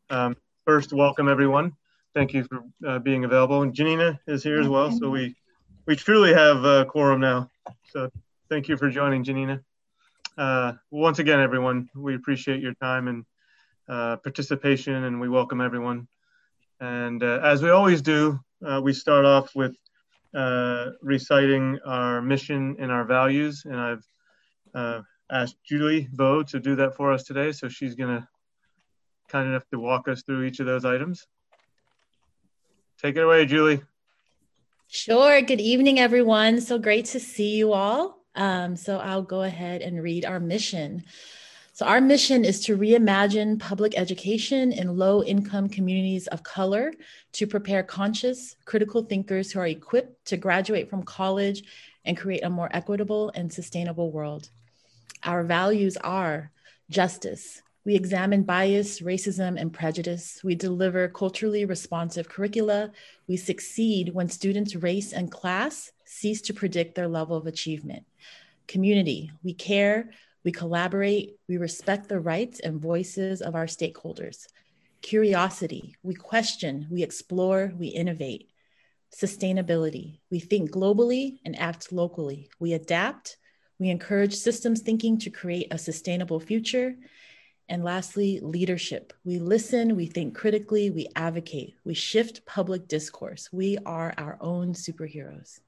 First, welcome everyone. Thank you for being available. And Janina is here as well, so we truly have a quorum now. So thank you for joining, Janina. Once again, everyone, we appreciate your time and participation, and we welcome everyone. And as we always do, we start off with reciting our mission and our values. And I've asked Julie Vo to do that for us today, so she's going to kind enough to walk us through each of those items. Take it away, Julie. Sure. Good evening, everyone. So great to see you all. So I'll go ahead and read our mission. So our mission is to reimagine public education in low-income communities of color to prepare conscious, critical thinkers who are equipped to graduate from college and create a more equitable and sustainable world. Our values are justice. We examine bias, racism, and prejudice. We deliver culturally responsive curricula. We succeed when students' race and class cease to predict their level of achievement. Community. We care, we collaborate, we respect the rights and voices of our stakeholders. Curiosity. We question, we explore, we innovate. Sustainability. We think globally and act locally. We adapt. We encourage systems thinking to create a sustainable future. And lastly, leadership. We listen, we think critically, we advocate, we shift public discourse. We are our own superheroes.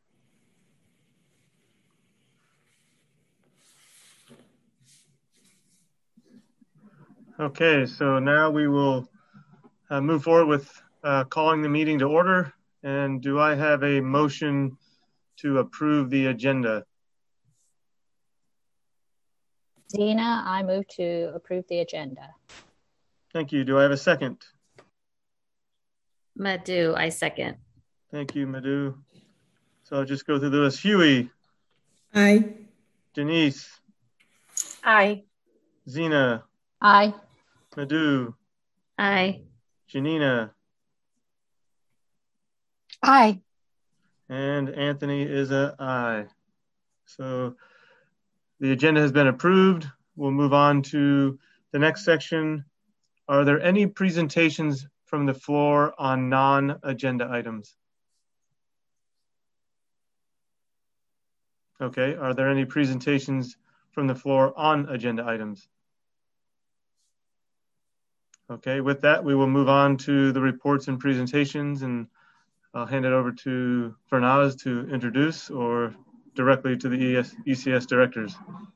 Okay, so now we will move forward with calling the meeting to order. And do I have a motion to approve the agenda? Zena, I move to approve the agenda. Thank you. Do I have a second? Madhu, I second. Thank you, Madhu. So I'll just go through the list. Huey. Aye. Denise. Aye. Zena. Aye. Madhu. Aye. Janina. Aye. And Anthony is an aye. So the agenda has been approved. We'll move on to the next section. Are there any presentations from the floor on non-agenda items? Okay, are there any presentations from the floor on agenda items? Okay, with that, we will move on to the reports and presentations, and I'll hand it over to Fernaz to introduce, or directly to the ECS directors.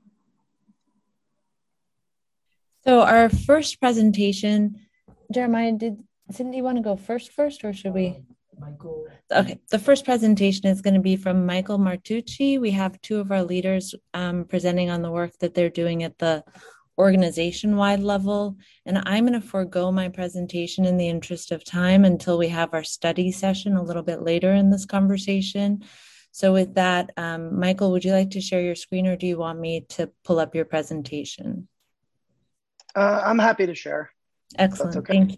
So our first presentation, Jeremiah, did Cindy want to go first, or should we? Michael. Okay, the first presentation is going to be from Michael Martucci. We have two of our leaders presenting on the work that they're doing at the organization-wide level. And I'm going to forego my presentation in the interest of time until we have our study session a little bit later in this conversation. So with that, Michael, would you like to share your screen, or do you want me to pull up your presentation? I'm happy to share. Excellent, okay. Thank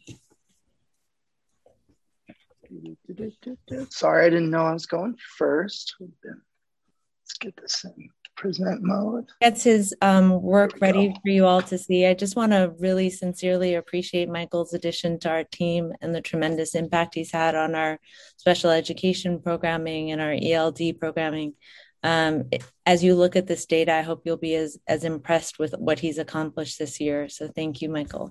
you. Sorry, I didn't know I was going first. Let's get this in present mode. Gets his work ready for you all to see. I just want to really sincerely appreciate Michael's addition to our team and the tremendous impact he's had on our special education programming and our ELD programming. As you look at this data, I hope you'll be as impressed with what he's accomplished this year. So thank you, Michael.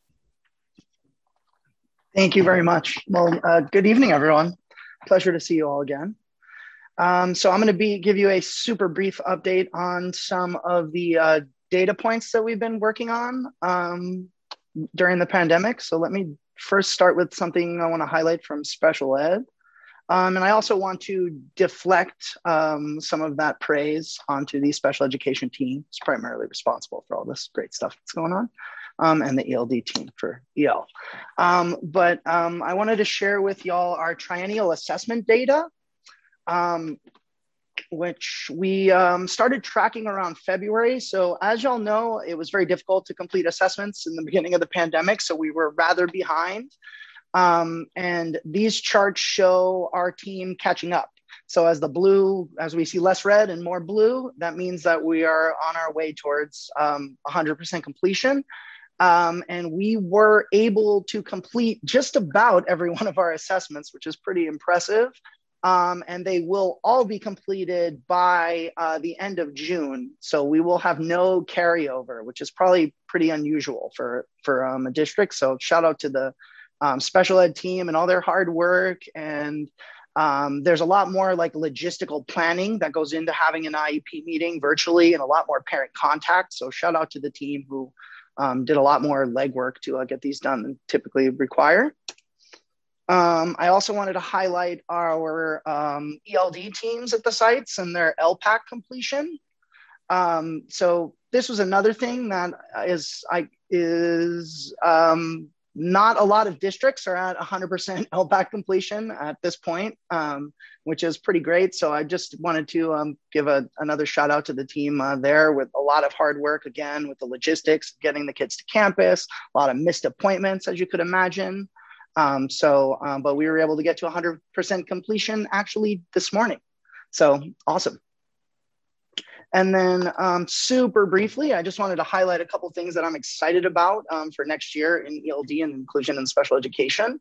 Thank you very much. Well, good evening, everyone. Pleasure to see you all again. So I'm going to give you a super brief update on some of the data points that we've been working on during the pandemic. So let me first start with something I want to highlight from special ed. And I also want to deflect some of that praise onto the special education team. It's primarily responsible for all this great stuff that's going on, and the ELD team for EL. But I wanted to share with y'all our triennial assessment data, which we started tracking around February. So as y'all know, it was very difficult to complete assessments in the beginning of the pandemic, so we were rather behind. And these charts show our team catching up. So as we see less red and more blue, that means that we are on our way towards 100% completion. And we were able to complete just about every one of our assessments, which is pretty impressive. And they will all be completed by the end of June. So we will have no carryover, which is probably pretty unusual for a district. So shout out to the special ed team and all their hard work. And there's a lot more like logistical planning that goes into having an IEP meeting virtually and a lot more parent contact. So shout out to the team who did a lot more legwork to get these done than typically require. I also wanted to highlight our ELD teams at the sites and their LPAC completion. So this was another thing that is not a lot of districts are at 100% LPAC completion at this point, which is pretty great. So I just wanted to give another shout out to the team there with a lot of hard work, again, with the logistics, getting the kids to campus, a lot of missed appointments, as you could imagine. But we were able to get to 100% completion actually this morning. So awesome. And then super briefly, I just wanted to highlight a couple things that I'm excited about for next year in ELD and inclusion and special education.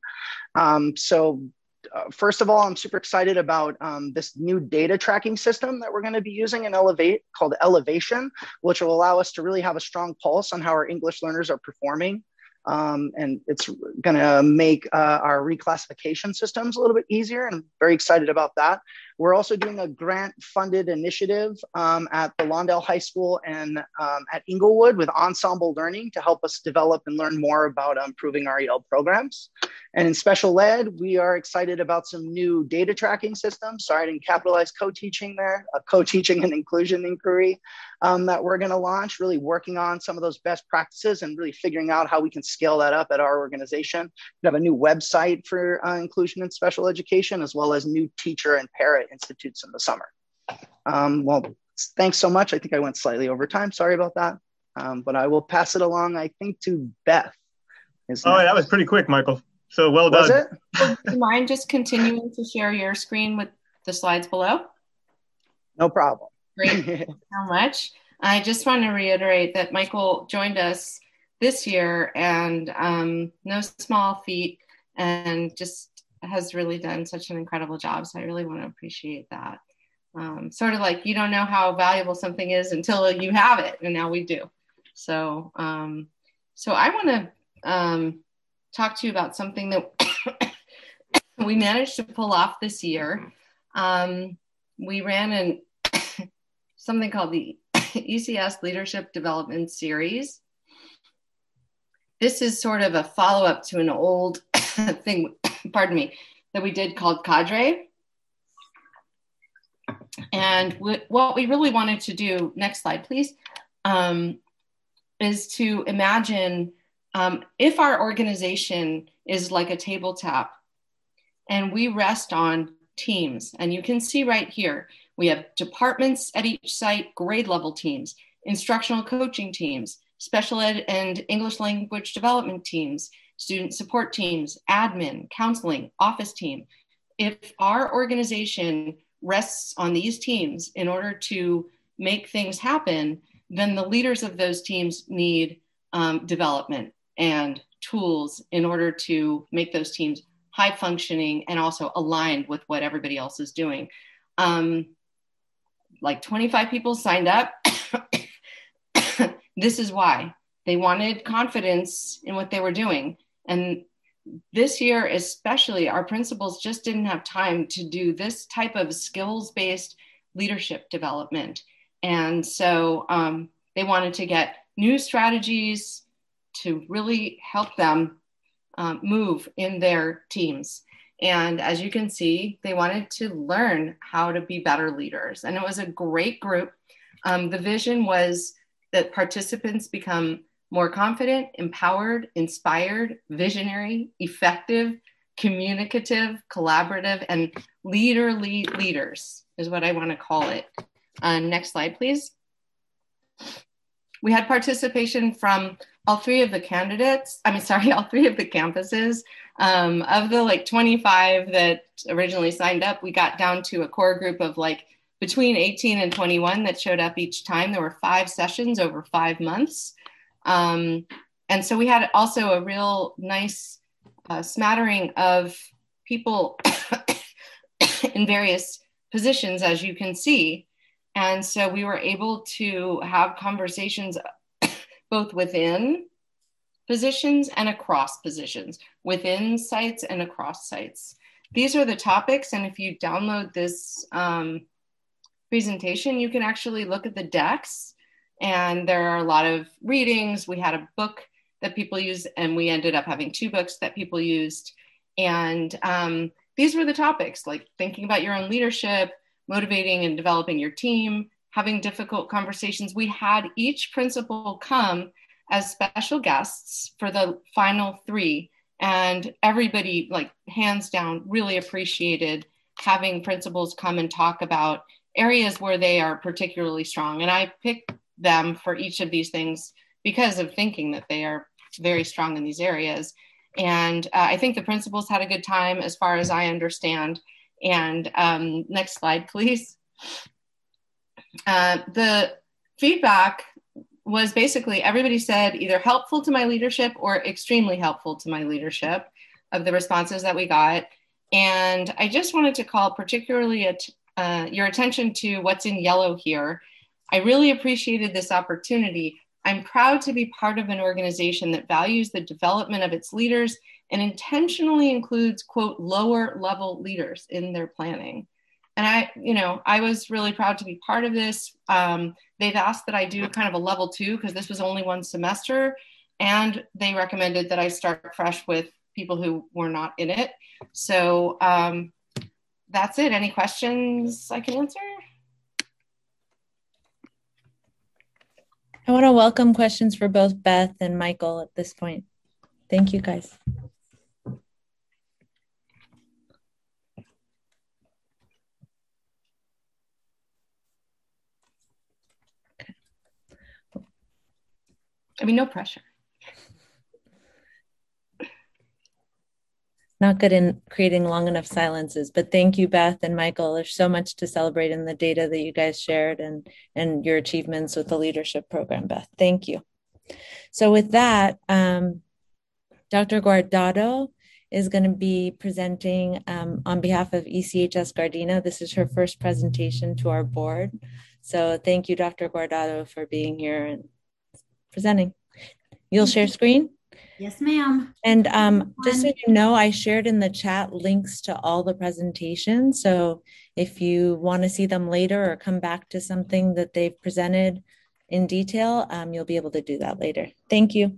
First of all, I'm super excited about this new data tracking system that we're going to be using in Elevate called Elevation, which will allow us to really have a strong pulse on how our English learners are performing. And it's going to make our reclassification systems a little bit easier, and I'm very excited about that. We're also doing a grant-funded initiative at the Lawndale High School and at Inglewood with Ensemble Learning to help us develop and learn more about improving our EL programs. And in special ed, we are excited about some new data tracking systems. Sorry, I didn't capitalize co-teaching there, a co-teaching and inclusion inquiry that we're going to launch, really working on some of those best practices and really figuring out how we can scale that up at our organization. We have a new website for inclusion and special education, as well as new teacher and parent institutes in the summer. Well, thanks so much. I think I went slightly over time. Sorry about that. But I will pass it along, I think, to Beth. Oh, that was pretty quick, Michael. So well done. Was it? Do you mind just continuing to share your screen with the slides below? No problem. Great. Thank you so much. I just want to reiterate that Michael joined us this year, and no small feat, and just has really done such an incredible job. So I really want to appreciate that. Sort of like you don't know how valuable something is until you have it, and now we do. So, so I want to talk to you about something that we managed to pull off this year. We ran something called the ECS Leadership Development Series. This is sort of a follow-up to an old thing, pardon me, that we did called Cadre. And what we really wanted to do, next slide, please, is to imagine if our organization is like a tabletop and we rest on teams. And you can see right here, we have departments at each site, grade level teams, instructional coaching teams, special ed and English language development teams, student support teams, admin, counseling, office team. If our organization rests on these teams in order to make things happen, then the leaders of those teams need development and tools in order to make those teams high functioning and also aligned with what everybody else is doing. Like 25 people signed up. This is why. They wanted confidence in what they were doing. And this year, especially, our principals just didn't have time to do this type of skills-based leadership development. And so they wanted to get new strategies to really help them move in their teams. And as you can see, they wanted to learn how to be better leaders. And it was a great group. The vision was that participants become more confident, empowered, inspired, visionary, effective, communicative, collaborative, and leaders is what I want to call it. Next slide, please. We had participation from all three of the campuses. Of the like 25 that originally signed up, we got down to a core group of like between 18 and 21 that showed up each time. There were 5 sessions over 5 months. And so we had also a real nice smattering of people in various positions, as you can see. And so we were able to have conversations both within positions and across positions, within sites and across sites. These are the topics, and if you download this presentation, you can actually look at the decks, and there are a lot of readings. We had a book that people used, and we ended up having 2 books that people used. And these were the topics, like thinking about your own leadership, motivating and developing your team, having difficult conversations. We had each principal come as special guests for the final 3. And everybody, like hands down, really appreciated having principals come and talk about areas where they are particularly strong. And I picked them for each of these things because of thinking that they are very strong in these areas. And I think the principals had a good time as far as I understand. And next slide, please. The feedback was basically everybody said either helpful to my leadership or extremely helpful to my leadership of the responses that we got. And I just wanted to call particularly your attention to what's in yellow here. I really appreciated this opportunity. I'm proud to be part of an organization that values the development of its leaders and intentionally includes, quote, lower level leaders in their planning. And I was really proud to be part of this. They've asked that I do kind of a level 2 because this was only 1 semester. And they recommended that I start fresh with people who were not in it. So that's it. Any questions I can answer? I want to welcome questions for both Beth and Michael at this point. Thank you, guys. I mean, no pressure. Not good in creating long enough silences, but thank you, Beth and Michael. There's so much to celebrate in the data that you guys shared and your achievements with the leadership program, Beth. Thank you. So with that, Dr. Guardado is going to be presenting on behalf of ECHS Gardena. This is her first presentation to our board. So thank you, Dr. Guardado, for being here and presenting. You'll share screen? Yes, ma'am. And just so you know, I shared in the chat links to all the presentations. So if you want to see them later or come back to something that they've presented in detail, you'll be able to do that later. Thank you.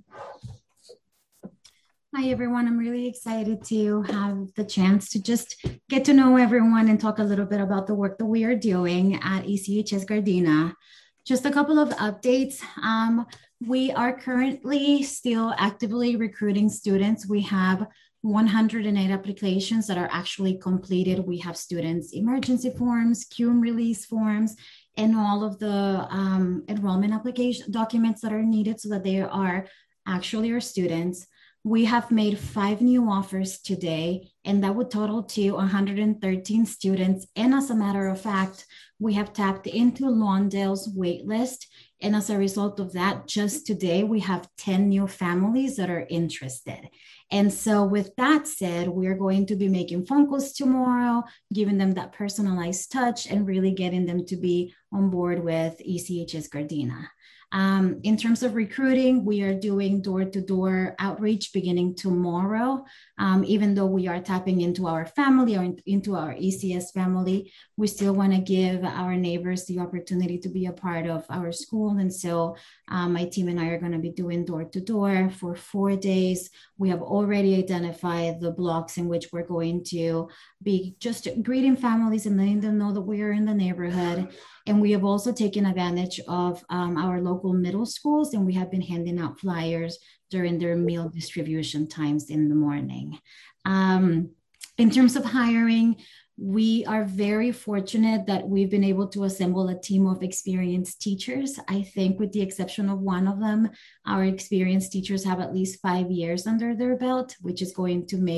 Hi, everyone. I'm really excited to have the chance to just get to know everyone and talk a little bit about the work that we are doing at ECHS Gardena. Just a couple of updates. We are currently still actively recruiting students. We have 108 applications that are actually completed. We have students' emergency forms, QM release forms, and all of the enrollment application documents that are needed so that they are actually our students. We have made 5 new offers today, and that would total to 113 students. And as a matter of fact, we have tapped into Lawndale's waitlist. And as a result of that, just today, we have 10 new families that are interested. And so with that said, we're going to be making phone calls tomorrow, giving them that personalized touch and really getting them to be on board with ECHS Gardena. In terms of recruiting, we are doing door-to-door outreach beginning tomorrow. Even though we are tapping into our family or into our ECS family, we still want to give our neighbors the opportunity to be a part of our school. And so my team and I are going to be doing door-to-door for 4 days. We have already identified the blocks in which we're going to be just greeting families and letting them know that we are in the neighborhood. And we have also taken advantage of our local middle schools, and we have been handing out flyers during their meal distribution times in the morning. In terms of hiring, we are very fortunate that we've been able to assemble a team of experienced teachers. I think with the exception of one of them, our experienced teachers have at least 5 years under their belt, which is going to make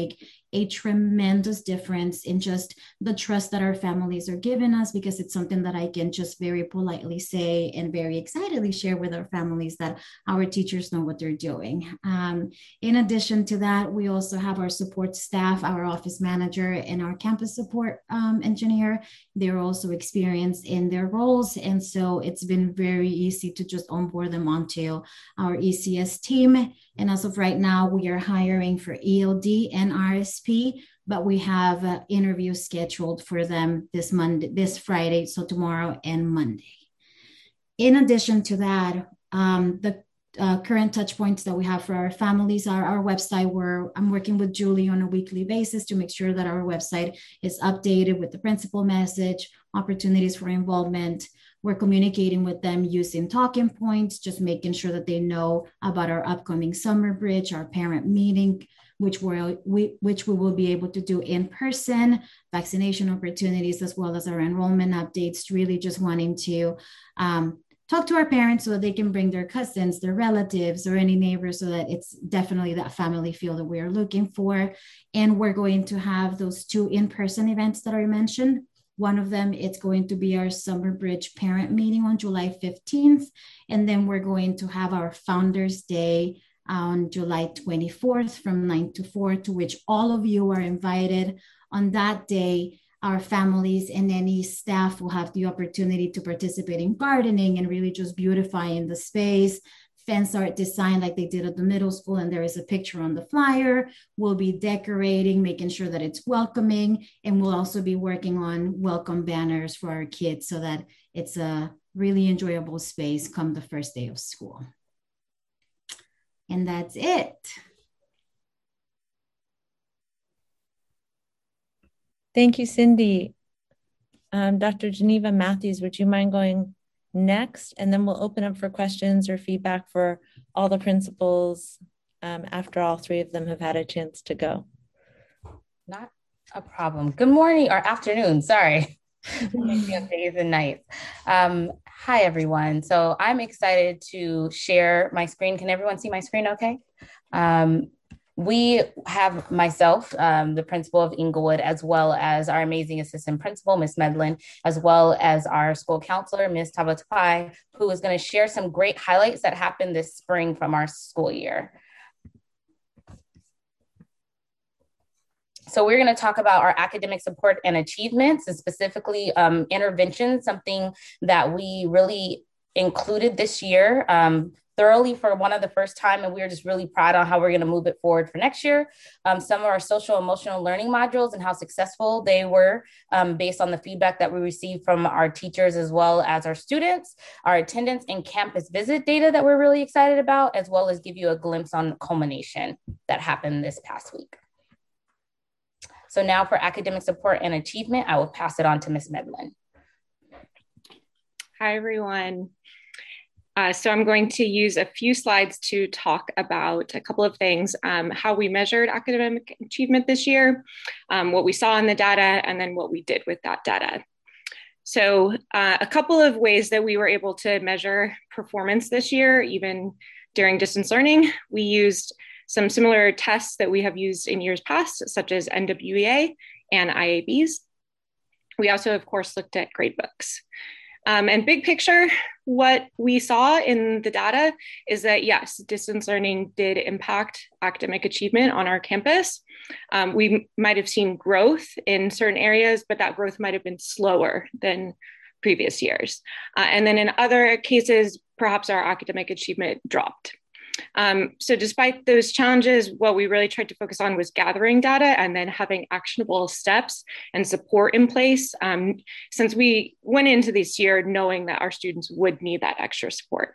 a tremendous difference in just the trust that our families are giving us, because it's something that I can just very politely say and very excitedly share with our families, that our teachers know what they're doing. In addition to that, we also have our support staff, our office manager and our campus support engineer. They're also experienced in their roles. And so it's been very easy to just onboard them onto our ECS team. And as of right now, we are hiring for ELD and RSP, but we have interviews scheduled for them this Friday, so tomorrow and Monday. In addition to that, the current touch points that we have for our families are our website, where I'm working with Julie on a weekly basis to make sure that our website is updated with the principal message, opportunities for involvement. We're communicating with them using talking points, just making sure that they know about our upcoming summer bridge, our parent meeting, which we will be able to do in person, vaccination opportunities, as well as our enrollment updates, really just wanting to talk to our parents so that they can bring their cousins, their relatives, or any neighbors, so that it's definitely that family feel that we are looking for. And we're going to have those 2 in-person events that I mentioned. One of them, it's going to be our Summer Bridge parent meeting on July 15th. And then we're going to have our Founders Day on July 24th from 9 to 4, to which all of you are invited. On that day, our families and any staff will have the opportunity to participate in gardening and really just beautifying the space. Fence art design like they did at the middle school, and there is a picture on the flyer. We'll be decorating, making sure that it's welcoming, and we'll also be working on welcome banners for our kids so that it's a really enjoyable space come the first day of school. And that's it. Thank you, Cindy. Dr. Geneva Matthews, would you mind going next? And then we'll open up for questions or feedback for all the principals after all 3 of them have had a chance to go. Not a problem. Good morning or afternoon, sorry. Days and nights. Hi, everyone. So I'm excited to share my screen. Can everyone see my screen okay? We have myself, the principal of Inglewood, as well as our amazing assistant principal, Ms. Medlin, as well as our school counselor, Ms. Tabatapai, who is going to share some great highlights that happened this spring from our school year. So we're going to talk about our academic support and achievements, and specifically interventions, something that we really included this year thoroughly for one of the first time, and we're just really proud on how we're going to move it forward for next year. Some of our social emotional learning modules and how successful they were based on the feedback that we received from our teachers as well as our students, our attendance and campus visit data that we're really excited about, as well as give you a glimpse on the culmination that happened this past week. So now for academic support and achievement, I will pass it on to Ms. Medlin. Hi, everyone. So I'm going to use a few slides to talk about a couple of things, how we measured academic achievement this year, what we saw in the data, and then what we did with that data. So a couple of ways that we were able to measure performance this year, even during distance learning, we used some similar tests that we have used in years past, such as NWEA and IABs. We also, of course, looked at gradebooks. And big picture, what we saw in the data is that, yes, distance learning did impact academic achievement on our campus. We might have seen growth in certain areas, but that growth might have been slower than previous years. And then in other cases, perhaps our academic achievement dropped. So despite those challenges, what we really tried to focus on was gathering data and then having actionable steps and support in place, since we went into this year knowing that our students would need that extra support.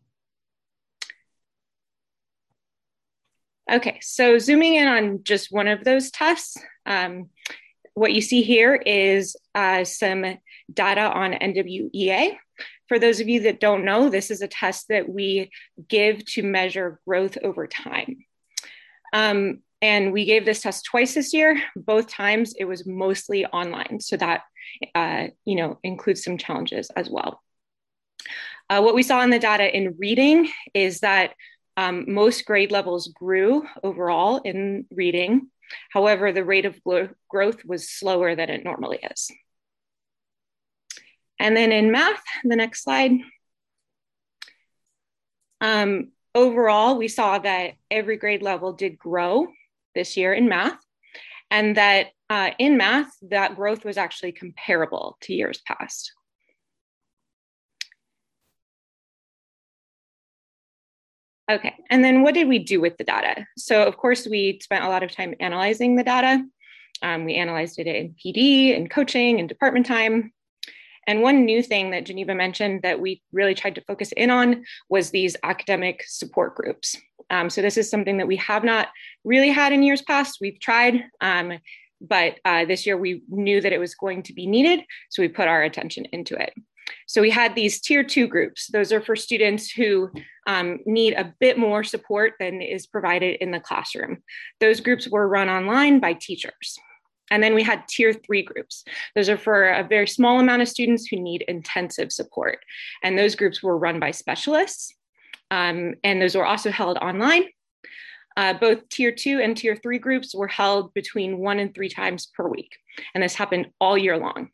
Okay, so zooming in on just one of those tests, what you see here is some data on NWEA. For those of you that don't know, this is a test that we give to measure growth over time. And we gave this test twice this year. Both times it was mostly online. So that includes some challenges as well. What we saw in the data in reading is that most grade levels grew overall in reading. However, the rate of growth was slower than it normally is. And then in math, the next slide. Overall, we saw that every grade level did grow this year in math, and that in math, that growth was actually comparable to years past. Okay, and then what did we do with the data? So of course, we spent a lot of time analyzing the data. We analyzed it in PD and coaching and department time. And one new thing that Geneva mentioned that we really tried to focus in on was these academic support groups. So this is something that we have not really had in years past. We've tried, but this year we knew that it was going to be needed, so we put our attention into it. So we had these tier 2 groups. Those are for students who need a bit more support than is provided in the classroom. Those groups were run online by teachers. And then we had tier 3 groups. Those are for a very small amount of students who need intensive support. And those groups were run by specialists. And those were also held online. Both tier 2 and tier 3 groups were held between 1 and 3 times per week. And this happened all year long.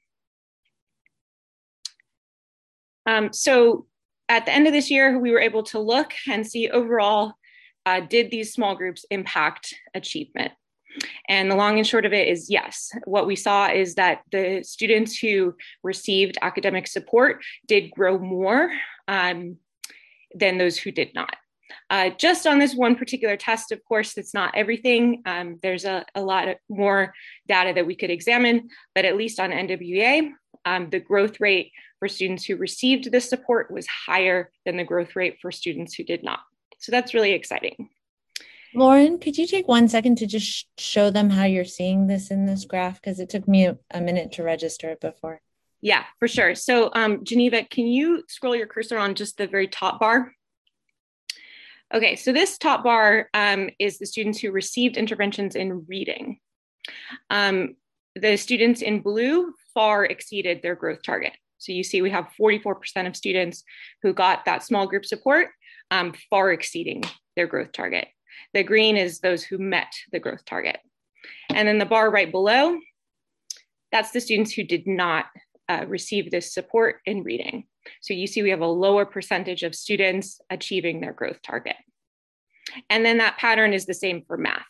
So at the end of this year, we were able to look and see overall, did these small groups impact achievement? And the long and short of it is yes. What we saw is that the students who received academic support did grow more than those who did not. Just on this one particular test, of course, it's not everything. There's a lot more data that we could examine, but at least on NWEA, the growth rate for students who received this support was higher than the growth rate for students who did not. So that's really exciting. Lauren, could you take 1 second to just show them how you're seeing this in this graph? Because it took me a minute to register it before. Yeah, for sure. So Geneva, can you scroll your cursor on just the very top bar? Okay, so this top bar is the students who received interventions in reading. The students in blue far exceeded their growth target. So you see we have 44% of students who got that small group support, far exceeding their growth target. The green is those who met the growth target. And then the bar right below, that's the students who did not receive this support in reading. So you see we have a lower percentage of students achieving their growth target. And then that pattern is the same for math.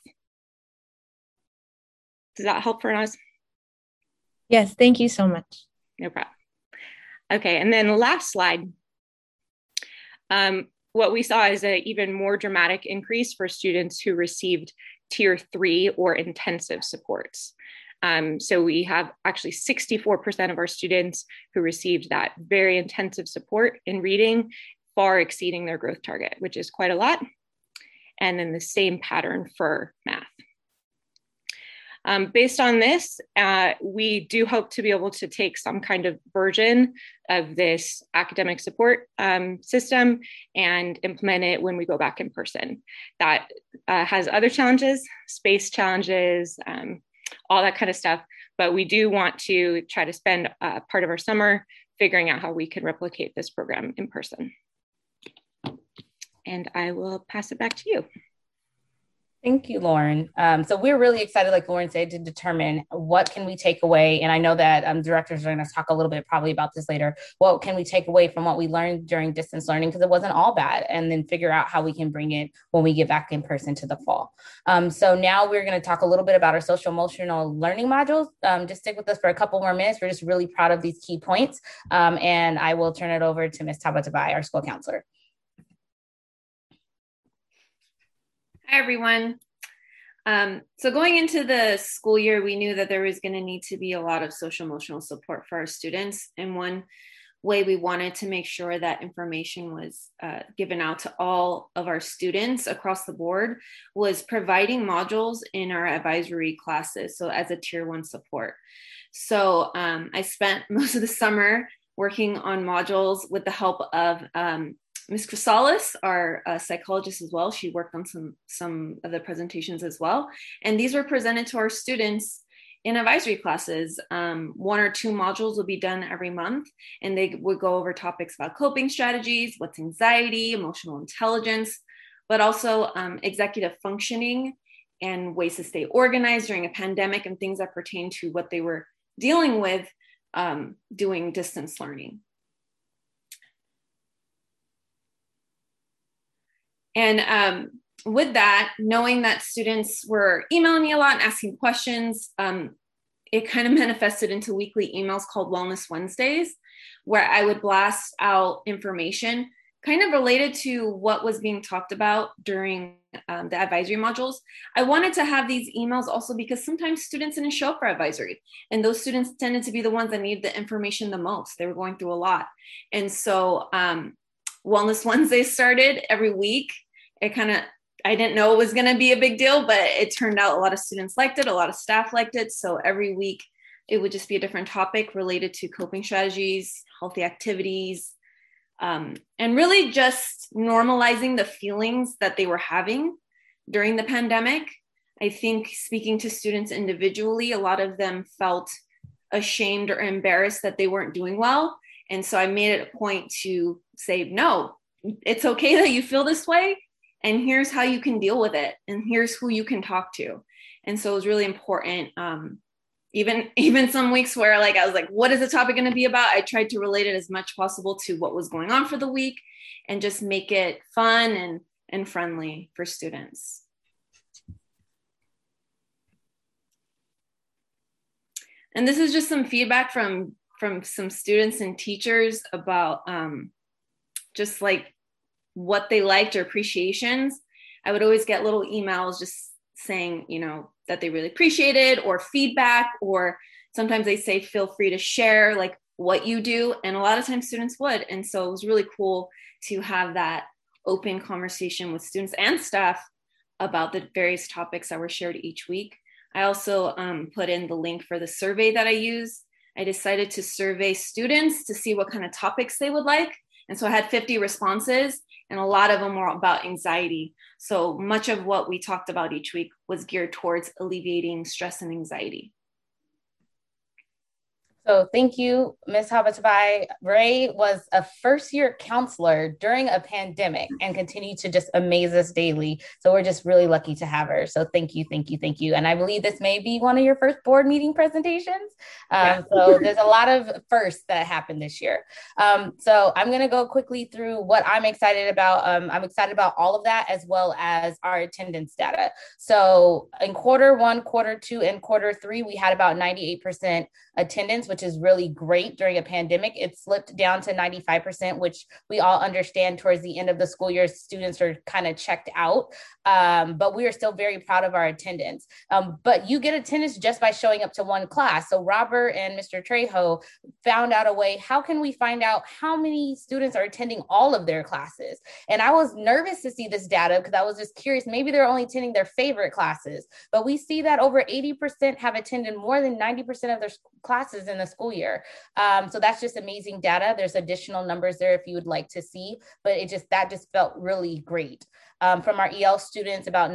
Does that help for us? Yes, thank you so much. No problem. Okay, and then the last slide. What we saw is an even more dramatic increase for students who received tier 3 or intensive supports. So we have actually 64% of our students who received that very intensive support in reading, far exceeding their growth target, which is quite a lot. And then the same pattern for math. Based on this, we do hope to be able to take some kind of version of this academic support system and implement it when we go back in person. That has other challenges, space challenges, all that kind of stuff. But we do want to try to spend part of our summer figuring out how we can replicate this program in person. And I will pass it back to you. Thank you, Lauren. So we're really excited, like Lauren said, to determine what can we take away. And I know that directors are going to talk a little bit probably about this later. What can we take away from what we learned during distance learning? Because it wasn't all bad. And then figure out how we can bring it when we get back in person to the fall. So now we're going to talk a little bit about our social emotional learning modules. Just stick with us for a couple more minutes. We're just really proud of these key points. And I will turn it over to Ms. Tabatabai, our school counselor. Hi, everyone. So going into the school year, we knew that there was going to need to be a lot of social emotional support for our students. And one way we wanted to make sure that information was given out to all of our students across the board was providing modules in our advisory classes. So as a tier 1 support. So I spent most of the summer working on modules with the help of Ms. Chrysalis, our psychologist as well. She worked on some of the presentations as well. And these were presented to our students in advisory classes. 1 or 2 modules will be done every month. And they would go over topics about coping strategies, what's anxiety, emotional intelligence, but also executive functioning and ways to stay organized during a pandemic and things that pertain to what they were dealing with doing distance learning. And with that, knowing that students were emailing me a lot and asking questions, it kind of manifested into weekly emails called Wellness Wednesdays, where I would blast out information kind of related to what was being talked about during the advisory modules. I wanted to have these emails also because sometimes students didn't show up for advisory, and those students tended to be the ones that needed the information the most. They were going through a lot. And so Wellness Wednesdays started every week. I didn't know it was going to be a big deal, but it turned out a lot of students liked it. A lot of staff liked it. So every week it would just be a different topic related to coping strategies, healthy activities, and really just normalizing the feelings that they were having during the pandemic. I think speaking to students individually, a lot of them felt ashamed or embarrassed that they weren't doing well. And so I made it a point to say, no, it's okay that you feel this way. And here's how you can deal with it. And here's who you can talk to. And so it was really important. Even some weeks where I was like, what is the topic going to be about? I tried to relate it as much possible to what was going on for the week and just make it fun and friendly for students. And this is just some feedback from some students and teachers about just what they liked or appreciations. I would always get little emails just saying, that they really appreciated, or feedback, or sometimes they say, feel free to share what you do. And a lot of times students would. And so it was really cool to have that open conversation with students and staff about the various topics that were shared each week. I also put in the link for the survey that I use. I decided to survey students to see what kind of topics they would like. And so I had 50 responses, and a lot of them were about anxiety. So much of what we talked about each week was geared towards alleviating stress and anxiety. So thank you, Ms. Habatabai. Ray was a first-year counselor during a pandemic and continued to just amaze us daily. So we're just really lucky to have her. So thank you, thank you, thank you. And I believe this may be one of your first board meeting presentations. So there's a lot of firsts that happened this year. So I'm going to go quickly through what I'm excited about. I'm excited about all of that, as well as our attendance data. So in Q1, Q2, and Q3, we had about 98% attendance, which is really great during a pandemic. It slipped down to 95%, which we all understand towards the end of the school year, students are kind of checked out. But we are still very proud of our attendance. But you get attendance just by showing up to one class. So Robert and Mr. Trejo found out a way, how can we find out how many students are attending all of their classes? And I was nervous to see this data because I was just curious, maybe they're only attending their favorite classes, but we see that over 80% have attended more than 90% of their classes in the school year. So that's just amazing data. There's additional numbers there if you would like to see, but that just felt really great. From our EL students, about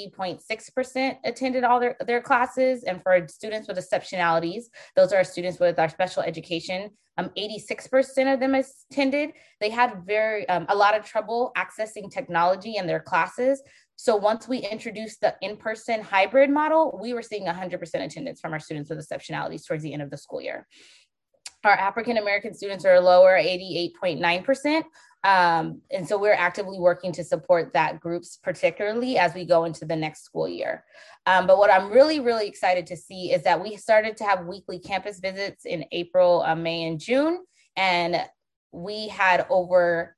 90.6% attended all their classes. And for students with exceptionalities, those are students with our special education, 86% of them attended. They had a lot of trouble accessing technology in their classes. So once we introduced the in-person hybrid model, we were seeing 100% attendance from our students with exceptionalities towards the end of the school year. Our African-American students are lower, 88.9%. And so we're actively working to support that groups, particularly as we go into the next school year. But what I'm really, really excited to see is that we started to have weekly campus visits in April, May, and June. And we had over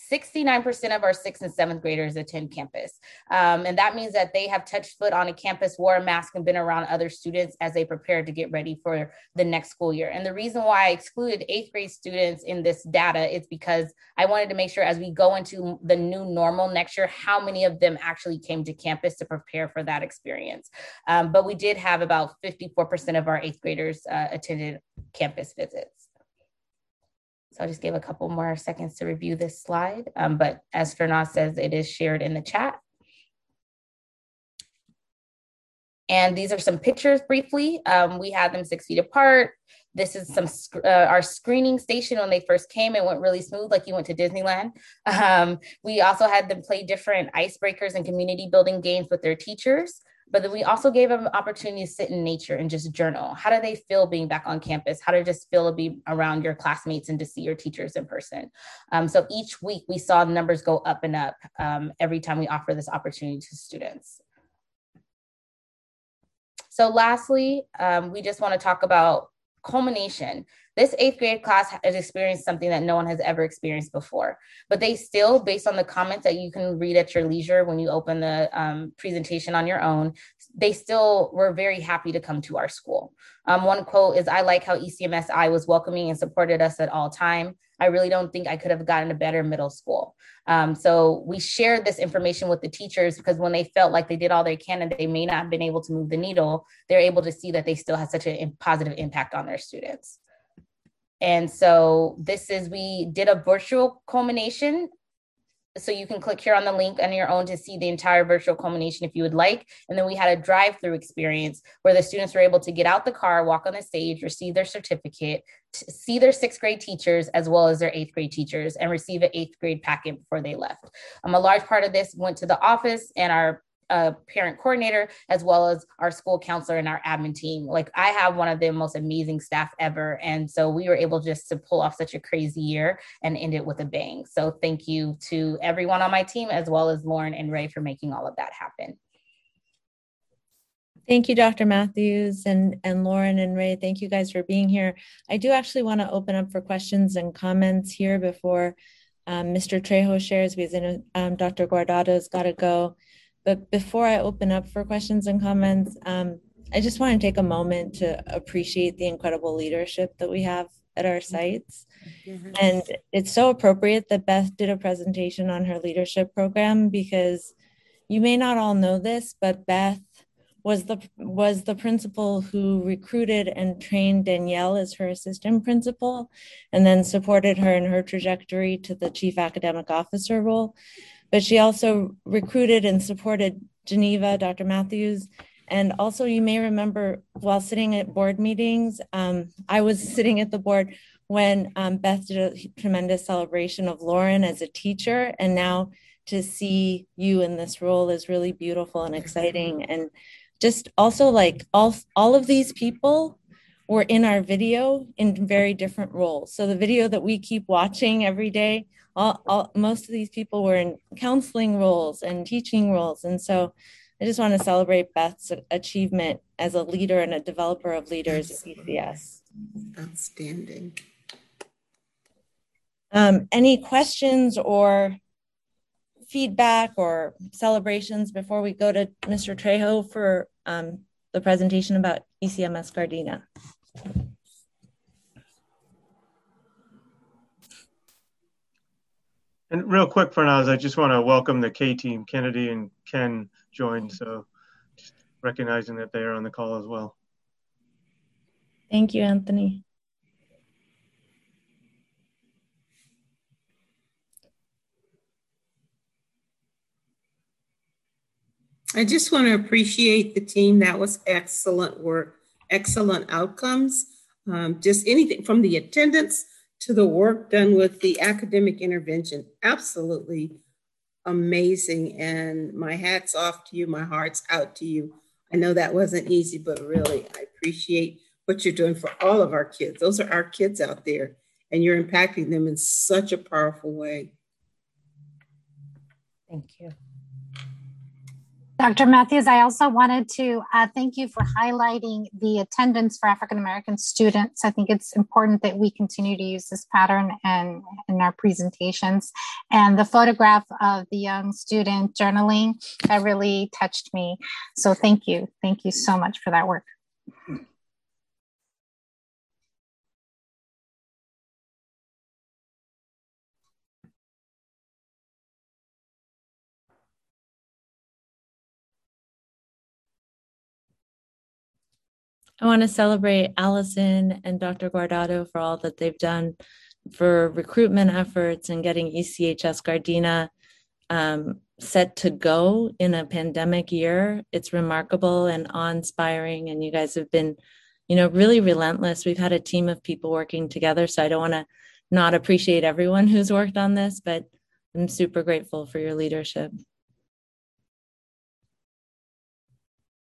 69% of our 6th and 7th graders attend campus. And that means that they have touched foot on a campus, wore a mask, and been around other students as they prepare to get ready for the next school year. And the reason why I excluded 8th grade students in this data is because I wanted to make sure as we go into the new normal next year, how many of them actually came to campus to prepare for that experience. But we did have about 54% of our 8th graders attended campus visits. So I'll just give a couple more seconds to review this slide. But as Fernand says, it is shared in the chat. And these are some pictures briefly. We had them 6 feet apart. This is our screening station when they first came. It went really smooth, like you went to Disneyland. We also had them play different icebreakers and community building games with their teachers. But then we also gave them an opportunity to sit in nature and just journal. How do they feel being back on campus? How did it just feel to be around your classmates and to see your teachers in person? So each week we saw the numbers go up and up every time we offer this opportunity to students. So lastly, we just want to talk about culmination. This 8th grade class has experienced something that no one has ever experienced before, but they still, based on the comments that you can read at your leisure when you open the presentation on your own, they still were very happy to come to our school. One quote is, "I like how ECMSI was welcoming and supported us at all time. I really don't think I could have gotten a better middle school." So we shared this information with the teachers because when they felt like they did all they can and they may not have been able to move the needle, they're able to see that they still had such a positive impact on their students. And so we did a virtual culmination. So you can click here on the link on your own to see the entire virtual culmination if you would like. And then we had a drive-through experience where the students were able to get out the car, walk on the stage, receive their certificate, see their 6th grade teachers as well as their 8th grade teachers, and receive an 8th grade packet before they left. A large part of this went to the office and our parent coordinator, as well as our school counselor and our admin team. Like, I have one of the most amazing staff ever. And so we were able just to pull off such a crazy year and end it with a bang. So thank you to everyone on my team, as well as Lauren and Ray for making all of that happen. Thank you, Dr. Matthews and Lauren and Ray. Thank you guys for being here. I do actually want to open up for questions and comments here before Mr. Trejo shares, because Dr. Guardado's got to go. But before I open up for questions and comments, I just want to take a moment to appreciate the incredible leadership that we have at our sites. And it's so appropriate that Beth did a presentation on her leadership program, because you may not all know this, but Beth was the principal who recruited and trained Danielle as her assistant principal, and then supported her in her trajectory to the chief academic officer role. But she also recruited and supported Geneva, Dr. Matthews. And also, you may remember, while sitting at board meetings, I was sitting at the board when Beth did a tremendous celebration of Lauren as a teacher. And now to see you in this role is really beautiful and exciting. And just also, like, all of these people were in our video in very different roles. So the video that we keep watching every day, most of these people were in counseling roles and teaching roles. And so I just want to celebrate Beth's achievement as a leader and a developer of leaders at ECS. Outstanding. Any questions or feedback or celebrations before we go to Mr. Trejo for the presentation about ECMS Gardena? And real quick for now, I just want to welcome the K team. Kennedy and Ken joined, so just recognizing that they are on the call as well. Thank you, Anthony. I just want to appreciate the team. That was excellent work, excellent outcomes. Just anything from the attendance to the work done with the academic intervention, absolutely amazing. And my hat's off to you, my heart's out to you. I know that wasn't easy, but really, I appreciate what you're doing for all of our kids. Those are our kids out there, and you're impacting them in such a powerful way. Thank you. Dr. Matthews, I also wanted to thank you for highlighting the attendance for African-American students. I think it's important that we continue to use this pattern in our presentations. And the photograph of the young student journaling, that really touched me. So thank you. Thank you so much for that work. I want to celebrate Allison and Dr. Guardado for all that they've done for recruitment efforts and getting ECHS Gardena set to go in a pandemic year. It's remarkable and awe-inspiring, and you guys have been, really relentless. We've had a team of people working together, so I don't want to not appreciate everyone who's worked on this, but I'm super grateful for your leadership.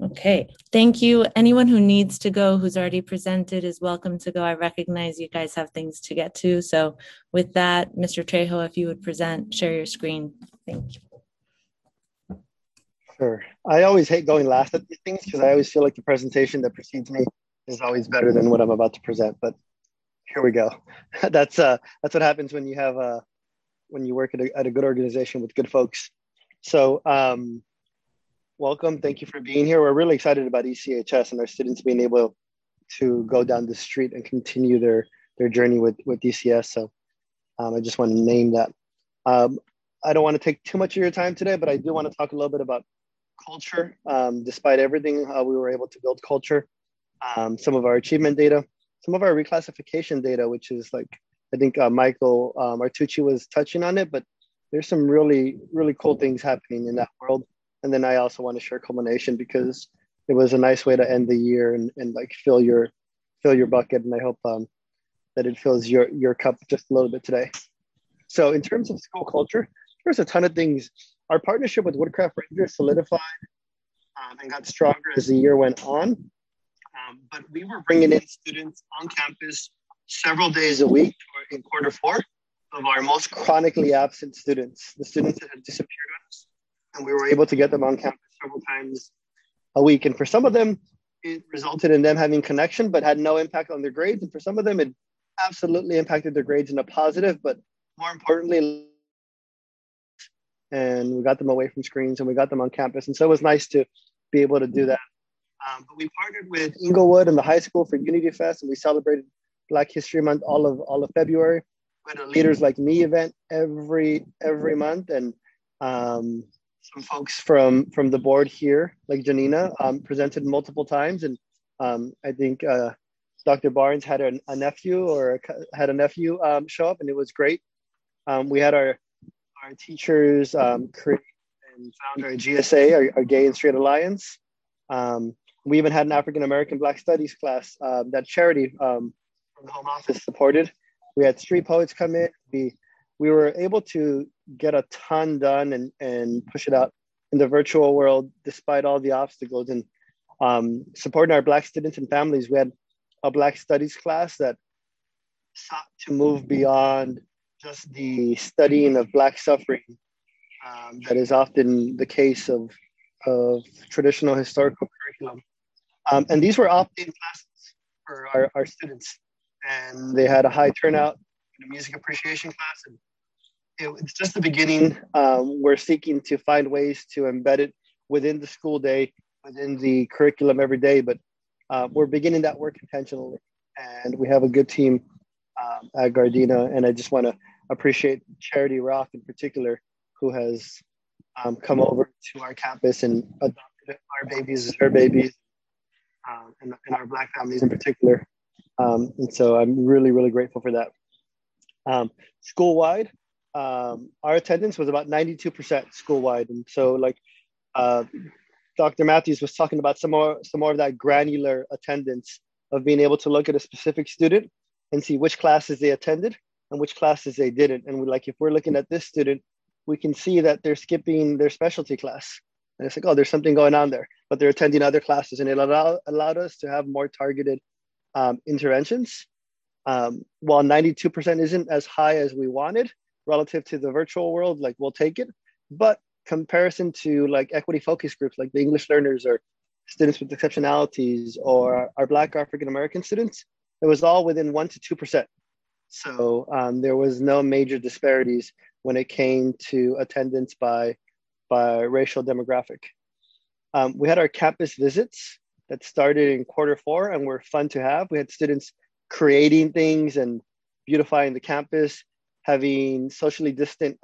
Okay, thank you. Anyone who needs to go, who's already presented, is welcome to go. I recognize you guys have things to get to. So with that, Mr. Trejo, if you would present, share your screen. Thank you. Sure. I always hate going last at these things because I always feel like the presentation that precedes me is always better than what I'm about to present. But here we go. That's what happens when you have when you work at a good organization with good folks. So welcome. Thank you for being here. We're really excited about ECHS and our students being able to go down the street and continue their journey with ECS. So I just want to name that. I don't want to take too much of your time today, but I do want to talk a little bit about culture. Despite everything, we were able to build culture. Some of our achievement data, some of our reclassification data, which is like, I think Michael Artucci was touching on it, but there's some really, really cool things happening in that world. And then I also want to share culmination because it was a nice way to end the year and like fill your bucket. And I hope that it fills your cup just a little bit today. So in terms of school culture, there's a ton of things. Our partnership with Woodcraft Rangers solidified and got stronger as the year went on. But we were bringing in students on campus several days a week in Q4 of our most chronically absent students, the students that had disappeared on us. And we were able to get them on campus several times a week. And for some of them, it resulted in them having connection, but had no impact on their grades. And for some of them, it absolutely impacted their grades in a positive, but more importantly, and we got them away from screens and we got them on campus. And so it was nice to be able to do that. But we partnered with Inglewood and the high school for Unity Fest, and we celebrated Black History Month all of February. We had a Leaders Like Me event every month, and some folks from the board here, like Janina, presented multiple times, and I think Dr. Barnes had a nephew show up, and it was great. We had our teachers create and found our GSA, our Gay and Straight Alliance. We even had an African American Black Studies class that Charity from the Home Office supported. We had street poets come in. We were able to get a ton done and push it out in the virtual world despite all the obstacles. And supporting our Black students and families, we had a Black Studies class that sought to move beyond just the studying of Black suffering that is often the case of traditional historical curriculum. And these were opt-in classes for our students. And they had a high turnout in a music appreciation class. And it's just the beginning. We're seeking to find ways to embed it within the school day, within the curriculum every day, but we're beginning that work intentionally. And we have a good team at Gardena. And I just want to appreciate Charity Rock in particular, who has come over to our campus and adopted our babies as her babies, and our Black families in particular. And so I'm really, really grateful for that. School-wide, our attendance was about 92% school-wide. And so like Dr. Matthews was talking about some more of that granular attendance of being able to look at a specific student and see which classes they attended and which classes they didn't. And if we're looking at this student, we can see that they're skipping their specialty class. And it's like, oh, there's something going on there, but they're attending other classes. And it allowed us to have more targeted interventions. While 92% isn't as high as we wanted relative to the virtual world, like we'll take it, but comparison to like equity focus groups, like the English learners or students with exceptionalities or our Black African American students, it was all within 1% to 2%. So there was no major disparities when it came to attendance by racial demographic. We had our campus visits that started in Q4 and were fun to have. We had students creating things and beautifying the campus, having socially distant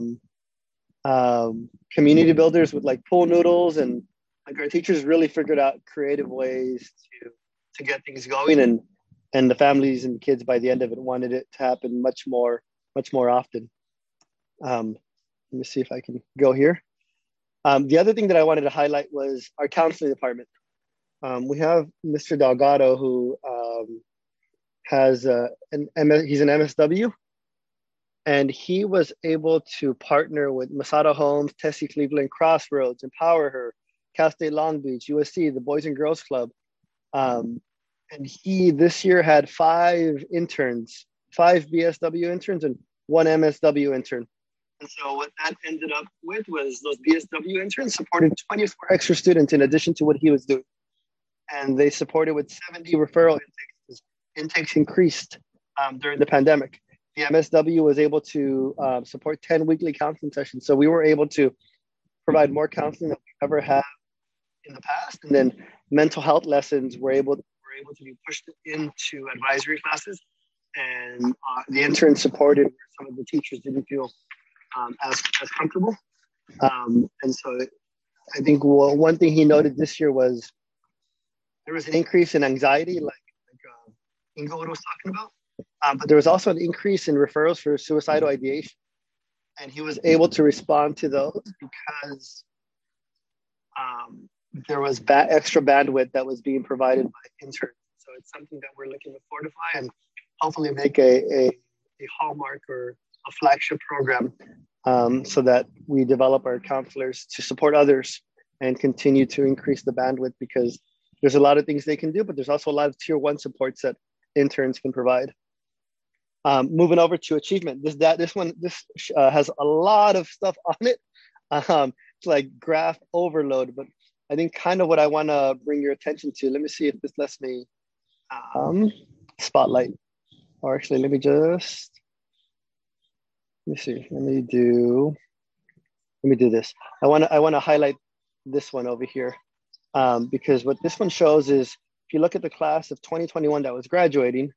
community builders with like pool noodles, and like our teachers really figured out creative ways to get things going, and the families and kids by the end of it wanted it to happen much more often. Let me see if I can go here. The other thing that I wanted to highlight was our counseling department. We have Mr. Delgado, who has he's an MSW, and he was able to partner with Masada Homes, Tessie Cleveland, Crossroads, Empower Her, Cal State Long Beach, USC, the Boys and Girls Club. And he this year had 5 interns, 5 BSW interns and 1 MSW intern. And so what that ended up with was those BSW interns supported 24 extra students in addition to what he was doing. And they supported with 70 referral intakes. Intakes increased during the pandemic. The MSW was able to support 10 weekly counseling sessions. So we were able to provide more counseling than we ever had in the past. And then mental health lessons were able to be pushed into advisory classes. And the interns supported where some of the teachers didn't feel as comfortable. And so I think one thing he noted this year was there was an increase in anxiety, like Ingo was talking about, but there was also an increase in referrals for suicidal ideation. And he was able to respond to those because there was extra bandwidth that was being provided by interns. So it's something that we're looking to fortify and hopefully make a hallmark or a flagship program so that we develop our counselors to support others and continue to increase the bandwidth, because there's a lot of things they can do, but there's also a lot of tier 1 supports that interns can provide. Moving over to achievement, this has a lot of stuff on it. It's like graph overload, but I think kind of what I want to bring your attention to, let me see if this lets me spotlight, or actually let me do this. I want to highlight this one over here because what this one shows is, if you look at the class of 2021 that was graduating,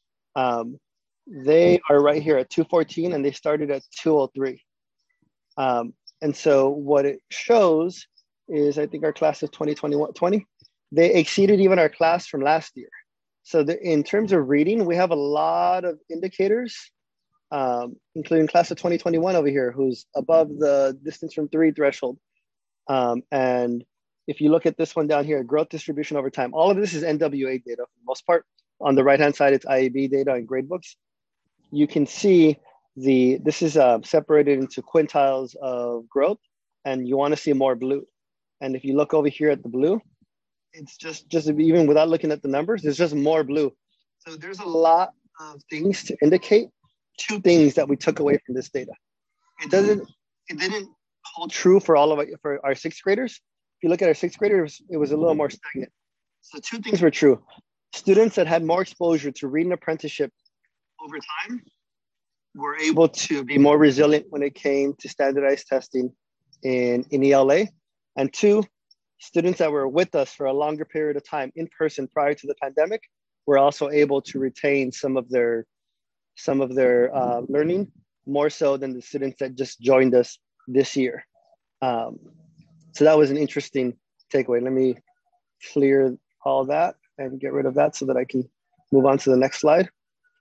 they are right here at 214 and they started at 203. And so what it shows is, I think our class of 2020, they exceeded even our class from last year. So in terms of reading, we have a lot of indicators, including class of 2021 over here, who's above the distance from 3 threshold. And if you look at this one down here, growth distribution over time, all of this is NWA data for the most part. On the right-hand side, it's IAB data and gradebooks. You can see this is separated into quintiles of growth, and you want to see more blue. And if you look over here at the blue, it's just even without looking at the numbers, there's just more blue. So there's a lot of things to indicate 2 things that we took away from this data. It didn't hold true for for our 6th graders. If you look at our 6th graders, it was a little more stagnant. So 2 things were true. Students that had more exposure to reading apprenticeship over time were able to be more resilient when it came to standardized testing in ELA. And 2, students that were with us for a longer period of time in person prior to the pandemic were also able to retain some of their learning, more so than the students that just joined us this year. So that was an interesting takeaway. Let me clear all that and get rid of that so that I can move on to the next slide.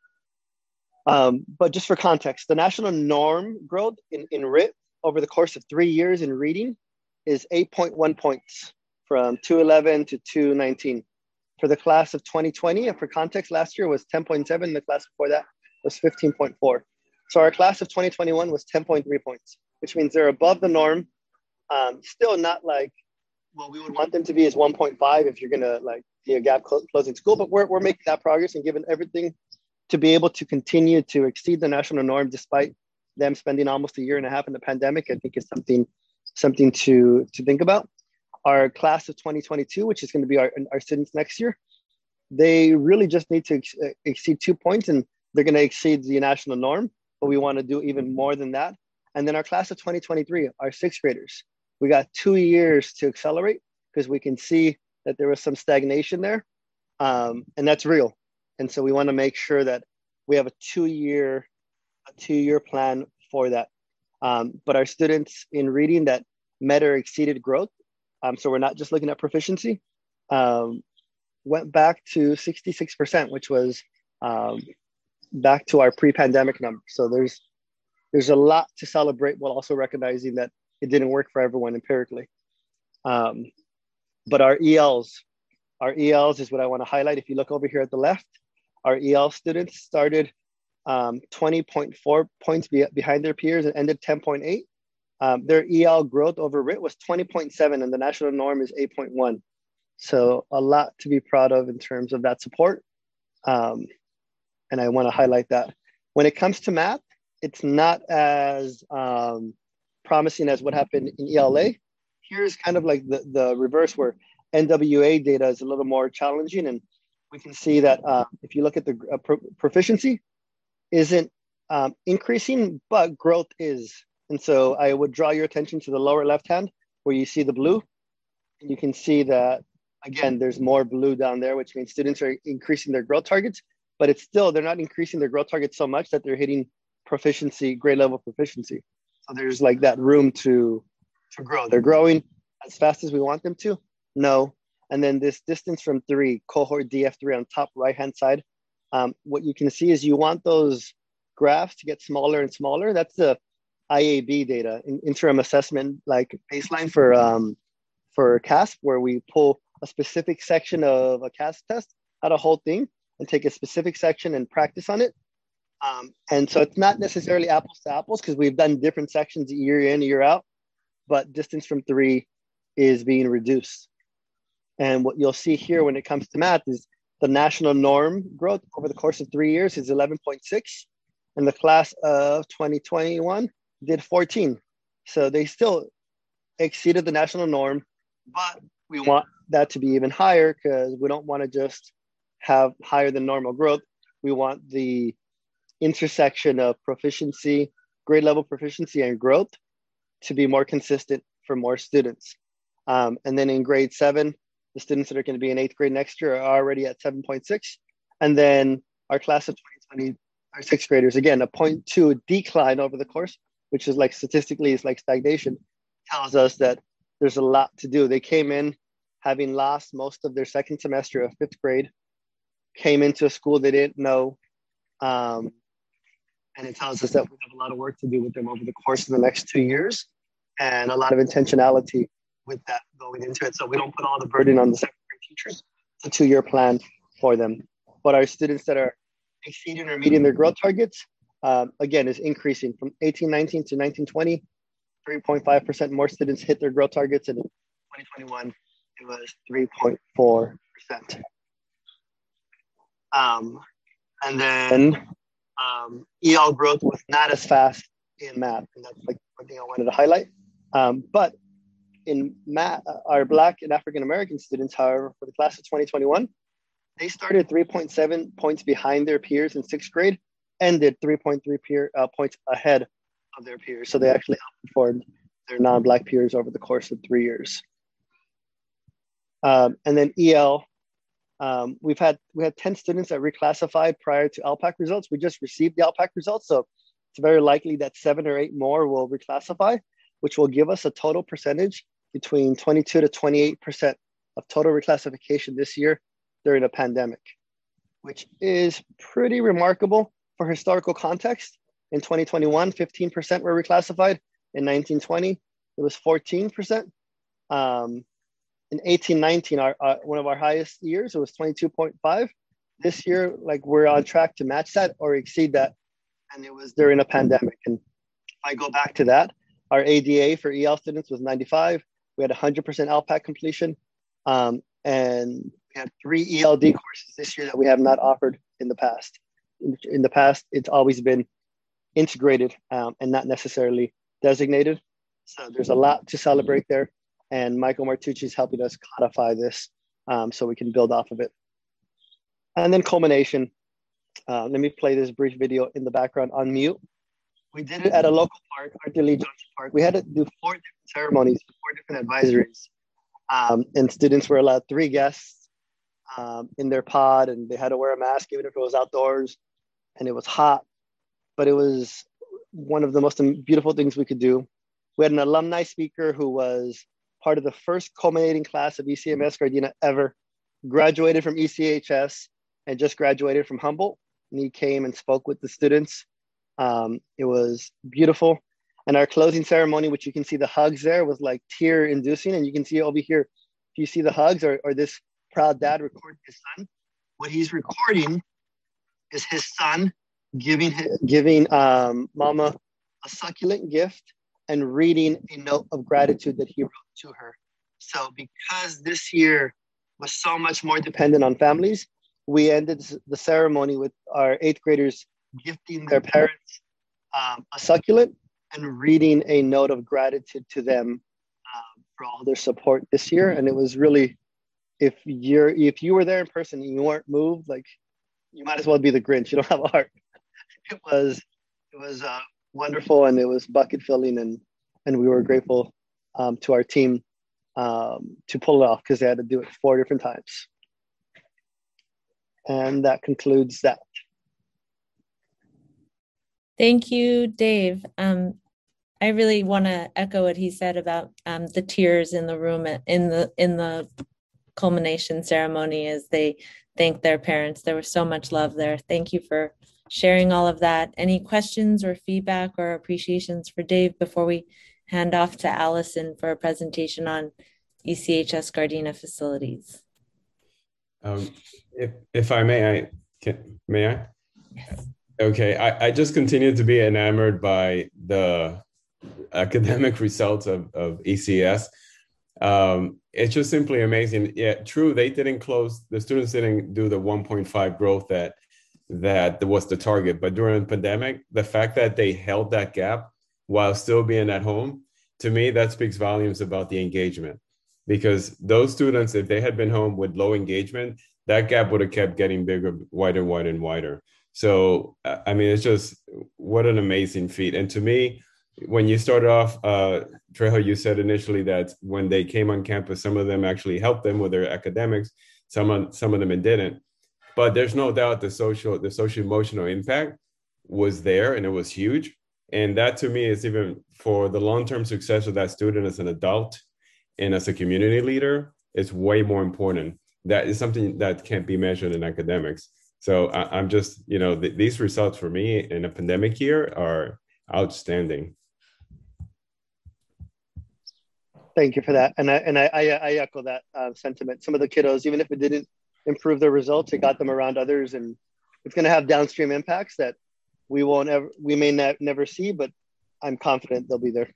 But just for context, the national norm growth in RIT over the course of 3 years in reading is 8.1 points from 211 to 219. For the class of 2020, and for context, last year was 10.7, the class before that was 15.4. So our class of 2021 was 10.3 points, which means they're above the norm. Still not like what we would want them to be is 1.5 if you're gonna be a gap closing school, but we're making that progress, and given everything to be able to continue to exceed the national norm despite them spending almost a year and a half in the pandemic, I think is something to think about. Our class of 2022, which is going to be our students next year, they really just need to exceed 2 points, and they're going to exceed the national norm, but we want to do even more than that. And then our class of 2023, our 6th graders, we got 2 years to accelerate because we can see that there was some stagnation there, and that's real. And so we want to make sure that we have a two-year plan for that. But our students in reading that met or exceeded growth, so we're not just looking at proficiency, went back to 66%, which was back to our pre-pandemic number. So there's a lot to celebrate while also recognizing that it didn't work for everyone empirically. But our ELs is what I want to highlight. If you look over here at the left, our EL students started 20.4 points behind their peers and ended 10.8. their EL growth over RIT was 20.7 and the national norm is 8.1. So a lot to be proud of in terms of that support. And I want to highlight that. When it comes to math, it's not as promising as what happened in ELA. Here's kind of like the reverse, where NWA data is a little more challenging. And we can see that if you look at the proficiency, isn't increasing, but growth is. And so I would draw your attention to the lower left hand where you see the blue. And you can see that, again, there's more blue down there, which means students are increasing their growth targets, but it's still, they're not increasing their growth targets so much that they're hitting proficiency, grade level proficiency. So there's like that room to grow. They're growing as fast as we want them to? No. And then this distance from 3, cohort DF3 on top right-hand side, what you can see is you want those graphs to get smaller and smaller. That's the IAB data, interim assessment, like baseline for CASP, where we pull a specific section of a CASP test, not a whole thing, and take a specific section and practice on it. And so it's not necessarily apples to apples because we've done different sections year in, year out, but distance from 3 is being reduced. And what you'll see here when it comes to math is the national norm growth over the course of 3 years is 11.6, and the class of 2021 did 14. So they still exceeded the national norm, but we want that to be even higher because we don't want to just have higher than normal growth. We want the intersection of proficiency, grade level proficiency and growth to be more consistent for more students. And then in grade 7, the students that are going to be in 8th grade next year are already at 7.6. And then our class of 2020, our 6th graders, again, a 0.2 decline over the course, which is like statistically is like stagnation, tells us that there's a lot to do. They came in having lost most of their second semester of 5th grade, came into a school they didn't know. And it tells us that we have a lot of work to do with them over the course of the next 2 years and a lot of intentionality with that going into it. So we don't put all the burden on the 7th grade teachers. It's a 2-year plan for them. But our students that are exceeding or meeting their growth targets, again, is increasing from 18-19 to 19-20. 3.5% more students hit their growth targets, and in 2021, it was 3.4%. And then EL growth was not as fast in math, and that's like one thing I wanted to highlight. But in math, our Black and African American students, however, for the class of 2021, they started 3.7 points behind their peers in 6th grade, ended 3.3 points ahead of their peers. So they actually outperformed their non-Black peers over the course of 3 years. And then EL, we had 10 students that reclassified prior to LPAC results. We just received the LPAC results, so it's very likely that 7 or 8 more will reclassify, which will give us a total percentage between 22 to 28% of total reclassification this year during a pandemic, which is pretty remarkable for historical context. In 2021, 15% were reclassified. In 1920, it was 14%. In 18-19, one of our highest years, it was 22.5. This year, like we're on track to match that or exceed that. And it was during a pandemic. And if I go back to that, our ADA for EL students was 95. We had 100% LPAC completion. And we had 3 ELD courses this year that we have not offered in the past. In the past, it's always been integrated and not necessarily designated. So there's a lot to celebrate there. And Michael Martucci is helping us codify this so we can build off of it. And then culmination. Let me play this brief video in the background on mute. We did it at a local park, Arthur Lee Johnson Park. We had to do 4 different ceremonies, 4 different advisories. And students were allowed 3 guests in their pod, and they had to wear a mask even if it was outdoors and it was hot. But it was one of the most beautiful things we could do. We had an alumni speaker who was part of the first culminating class of ECMS Gardena ever, graduated from ECHS and just graduated from Humboldt. And he came and spoke with the students. It was beautiful. And our closing ceremony, which you can see the hugs there, was like tear inducing. And you can see over here, if you see the hugs or this proud dad recording his son, what he's recording is his son giving mama a succulent gift and reading a note of gratitude that he wrote to her. So because this year was so much more dependent on families, we ended the ceremony with our 8th graders gifting their parents a succulent and reading a note of gratitude to them for all their support this year. And it was really, if you were there in person and you weren't moved, like, you might as well be the Grinch. You don't have a heart. It was wonderful, and it was bucket filling, and we were grateful to our team to pull it off, because they had to do it 4 different times. And that concludes that. Thank you, Dave. I really want to echo what he said about the tears in the room in the culmination ceremony as they thanked their parents. There was so much love there. Thank you for sharing all of that. Any questions or feedback or appreciations for Dave before we hand off to Allison for a presentation on ECHS Gardena facilities? If I may, may I? Yes. Okay, I just continue to be enamored by the academic results of ECS. It's just simply amazing. Yeah, true, they didn't close, the students didn't do the 1.5 growth that was the target, but during the pandemic, the fact that they held that gap while still being at home, to me, that speaks volumes about the engagement. Because those students, if they had been home with low engagement, that gap would have kept getting bigger, wider, wider, and wider. So, I mean, it's just, what an amazing feat. And to me, when you started off, Trejo, you said initially that when they came on campus, some of them actually helped them with their academics, some of them it didn't. But there's no doubt the social emotional impact was there, and it was huge. And that to me is, even for the long-term success of that student as an adult and as a community leader, it's way more important. That is something that can't be measured in academics. So I'm just, these results for me in a pandemic year are outstanding. Thank you for that. And I echo that sentiment. Some of the kiddos, even if it didn't improve their results, it got them around others, and it's going to have downstream impacts that we may never see, but I'm confident they'll be there.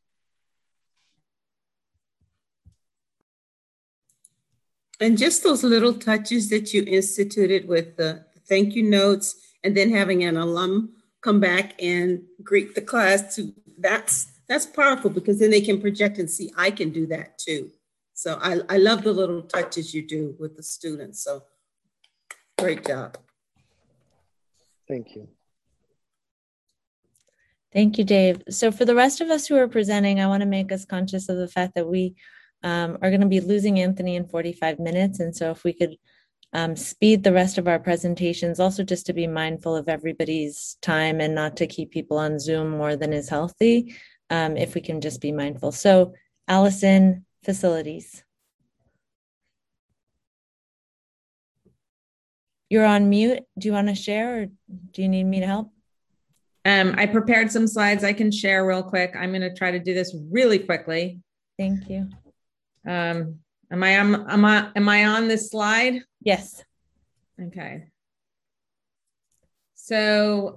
And just those little touches that you instituted with the thank you notes, and then having an alum come back and greet the class too, that's powerful, because then they can project and see, I can do that too. So I love the little touches you do with the students. So great job. Thank you. Thank you, Dave. So for the rest of us who are presenting, I want to make us conscious of the fact that we are going to be losing Anthony in 45 minutes. And so if we could speed the rest of our presentations, also just to be mindful of everybody's time and not to keep people on Zoom more than is healthy, if we can just be mindful. So Allison, facilities. You're on mute. Do you want to share, or do you need me to help? I prepared some slides I can share real quick. I'm going to try to do this really quickly. Thank you. Am I on this slide? Yes. Okay. So,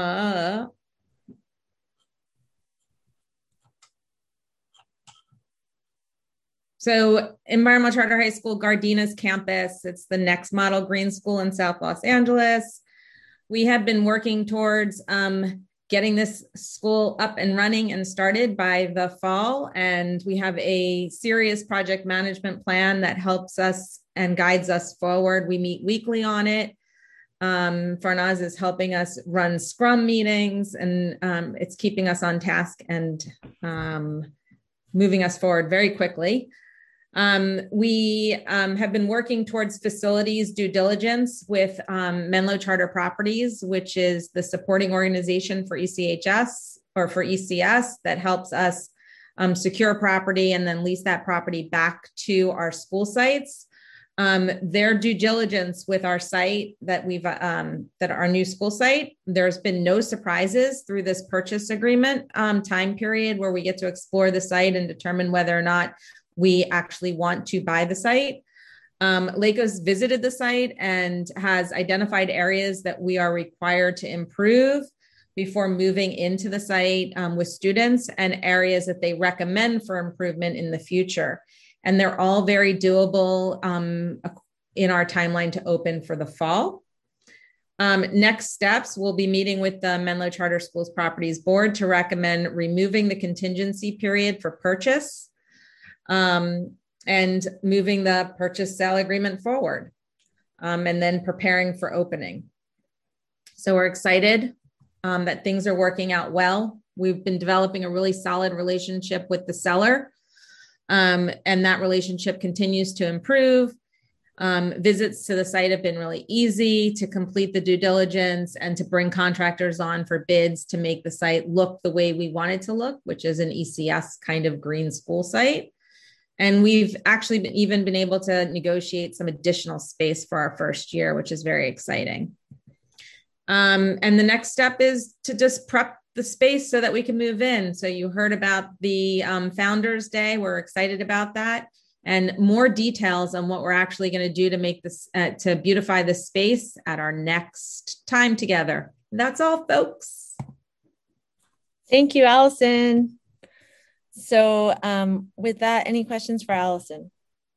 Environmental Charter High School, Gardena's campus, it's the next model green school in South Los Angeles. We have been working towards getting this school up and running and started by the fall. And we have a serious project management plan that helps us and guides us forward. We meet weekly on it. Farnaz is helping us run Scrum meetings, and it's keeping us on task and moving us forward very quickly. We have been working towards facilities due diligence with Menlo Charter Properties, which is the supporting organization for ECHS or for ECS that helps us secure property and then lease that property back to our school sites. Their due diligence with our site that that our new school site, there's been no surprises through this purchase agreement time period where we get to explore the site and determine whether or not we actually want to buy the site. LACO's visited the site and has identified areas that we are required to improve. before moving into the site with students and areas that they recommend for improvement in the future. And they're all very doable in our timeline to open for the fall. Next steps, we'll be meeting with the Menlo Charter Schools Properties Board to recommend removing the contingency period for purchase and moving the purchase sale agreement forward, and then preparing for opening. So we're excited that things are working out well. We've been developing a really solid relationship with the seller, and that relationship continues to improve. Visits to the site have been really easy to complete the due diligence and to bring contractors on for bids to make the site look the way we want it to look, which is an ECS kind of green school site. And we've actually even been able to negotiate some additional space for our first year, which is very exciting. And the next step is to just prep the space so that we can move in. So you heard about the Founders Day. We're excited about that. And more details on what we're actually going to do to make this, to beautify the space at our next time together. That's all, folks. Thank you, Allison. So with that, any questions for Allison?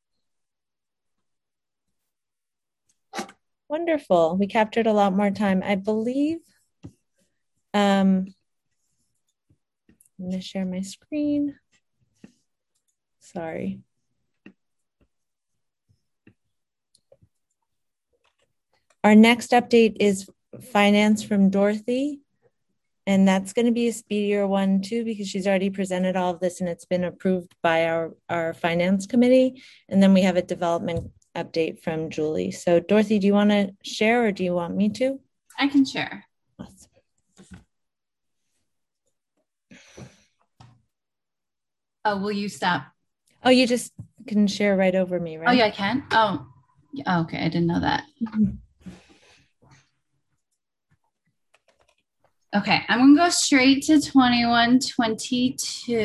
Wonderful. We captured a lot more time. I believe I'm going to share my screen. Sorry. Our next update is finance from Dorothy. And that's going to be a speedier one too, because she's already presented all of this and it's been approved by our finance committee. And then we have a development update from Julie. So Dorothy, do you want to share or do you want me to? I can share. Awesome. Oh, will you stop? Oh, you just can share right over me, right? Oh yeah, I can. Oh, okay. I didn't know that. Okay, I'm gonna go straight to 2122.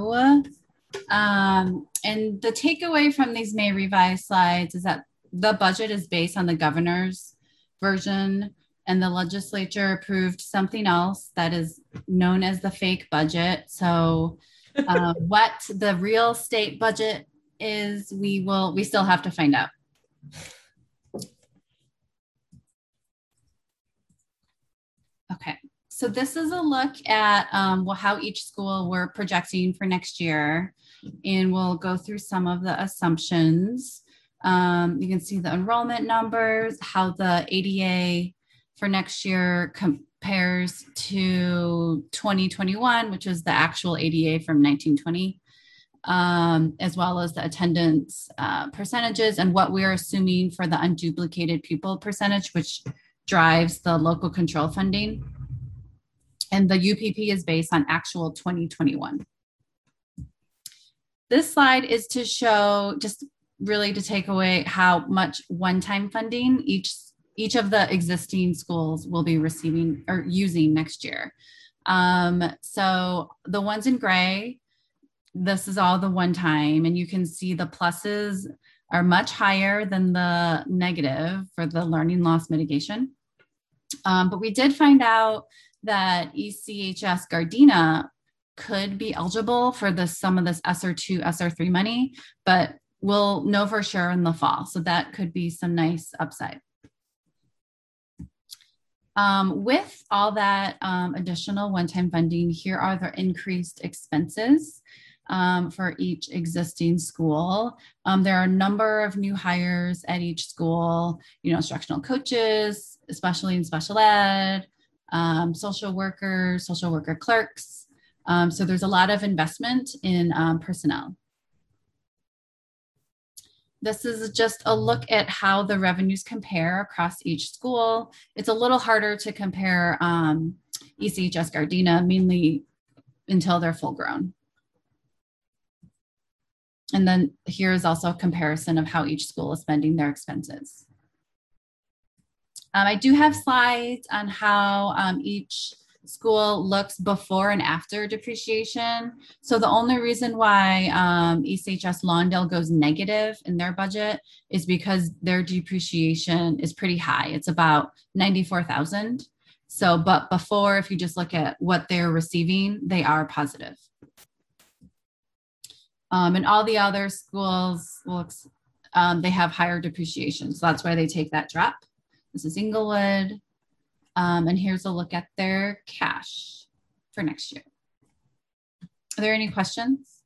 And the takeaway from these May revised slides is that the budget is based on the governor's version, and the legislature approved something else that is known as the fake budget. So what the real state budget is, we still have to find out. Okay. So this is a look at how each school we're projecting for next year, and we'll go through some of the assumptions. You can see the enrollment numbers, how the ADA for next year compares to 2021, which is the actual ADA from 1920, as well as the attendance percentages and what we're assuming for the unduplicated pupil percentage, which drives the local control funding. And the UPP is based on actual 2021. This slide is to show, just really to take away how much one-time funding each of the existing schools will be receiving or using next year. So the ones in gray, this is all the one-time, and you can see the pluses are much higher than the negative for the learning loss mitigation. But we did find out that ECHS Gardena could be eligible for some of this ESSER2, ESSER3 money, but we'll know for sure in the fall. So that could be some nice upside. With all that additional one-time funding, here are the increased expenses for each existing school. There are a number of new hires at each school, instructional coaches, especially in special ed, social worker clerks. So there's a lot of investment in personnel. This is just a look at how the revenues compare across each school. It's a little harder to compare ECHS Gardena, mainly until they're full grown. And then here is also a comparison of how each school is spending their expenses. I do have slides on how each school looks before and after depreciation. So the only reason why ECHS Lawndale goes negative in their budget is because their depreciation is pretty high. It's about $94,000. So, but before, if you just look at what they're receiving, they are positive. And all the other schools, they have higher depreciation. So that's why they take that drop. This is Inglewood. And here's a look at their cash for next year. Are there any questions?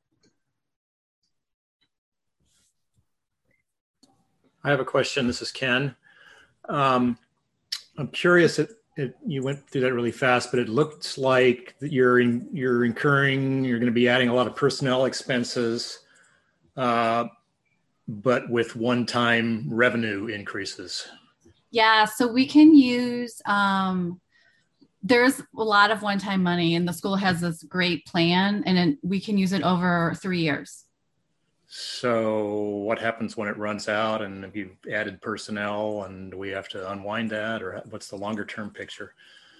I have a question. This is Ken. I'm curious. You went through that really fast, but it looks like that you're going to be adding a lot of personnel expenses, but with one-time revenue increases. Yeah, so we can use, there's a lot of one-time money, and the school has this great plan, and we can use it over 3 years. So what happens when it runs out and if you've added personnel and we have to unwind that, or what's the longer term picture?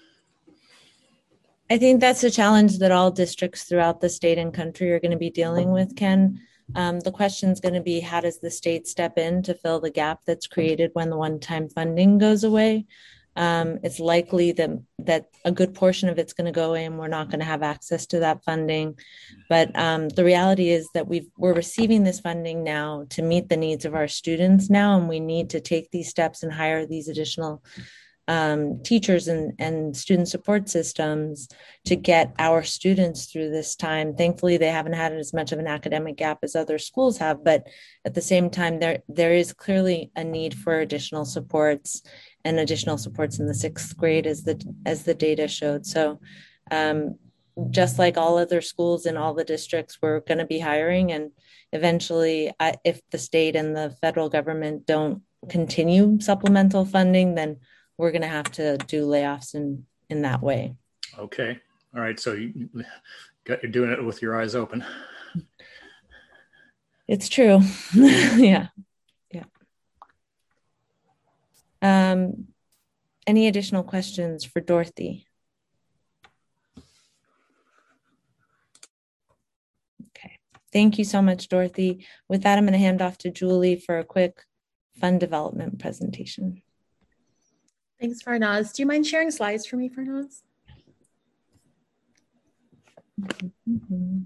I think that's a challenge that all districts throughout the state and country are going to be dealing with, Ken. The question is going to be, how does the state step in to fill the gap that's created when the one-time funding goes away? It's likely that a good portion of it's going to go away and we're not going to have access to that funding. But the reality is that we're receiving this funding now to meet the needs of our students now, and we need to take these steps and hire these additional teachers and student support systems to get our students through this time. Thankfully, they haven't had as much of an academic gap as other schools have, but at the same time, there is clearly a need for additional supports and additional supports in the 6th grade as the data showed. So just like all other schools in all the districts, we're going to be hiring, and eventually if the state and the federal government don't continue supplemental funding, then we're going to have to do layoffs in that way. Okay. All right. So you're doing it with your eyes open. It's true. Yeah. Any additional questions for Dorothy? Okay. Thank you so much, Dorothy. With that, I'm going to hand off to Julie for a quick fund development presentation. Thanks, Farnaz. Do you mind sharing slides for me, Farnaz? Mm-hmm.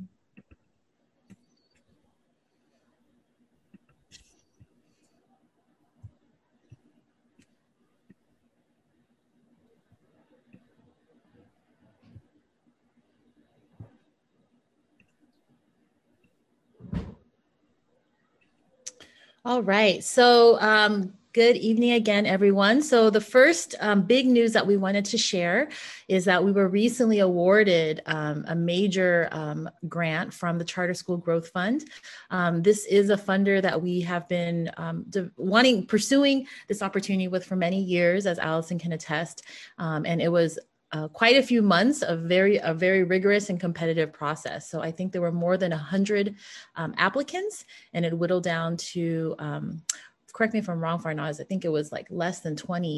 All right. So good evening again, everyone. So the first big news that we wanted to share is that we were recently awarded a major grant from the Charter School Growth Fund. This is a funder that we have been pursuing this opportunity with for many years, as Allison can attest. And it was quite a few months of a very rigorous and competitive process. So I think there were more than 100 applicants, and it whittled down to, correct me if I'm wrong, Farnaz, I think it was like less than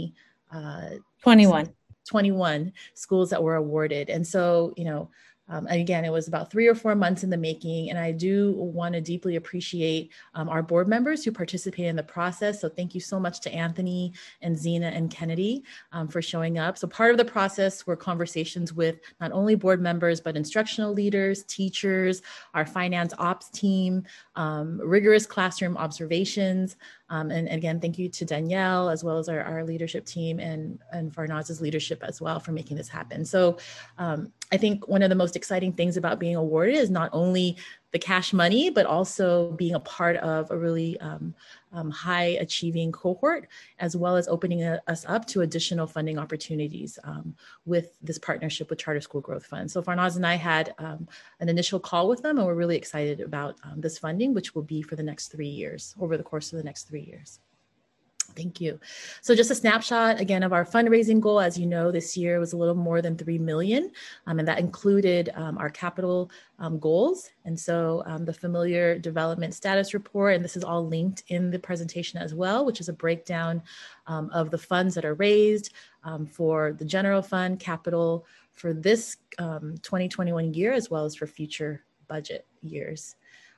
21 schools that were awarded. And so, and again, it was about 3 or 4 months in the making. And I do want to deeply appreciate our board members who participated in the process. So thank you so much to Anthony and Zena and Kennedy for showing up. So part of the process were conversations with not only board members, but instructional leaders, teachers, our finance ops team, rigorous classroom observations. And again, thank you to Danielle, as well as our leadership team and Farnaz's leadership as well for making this happen. So I think one of the most exciting things about being awarded is not only the cash money, but also being a part of a really high achieving cohort, as well as opening us up to additional funding opportunities with this partnership with Charter School Growth Fund. So Farnaz and I had an initial call with them, and we're really excited about this funding, which will be for the next 3 years, over the course of the next 3 years. Thank you. So just a snapshot again of our fundraising goal. As you know, this year was a little more than 3 million, and that included our capital goals. And so the familiar development status report, and this is all linked in the presentation as well, which is a breakdown of the funds that are raised for the general fund, capital for this 2021 year, as well as for future budget years.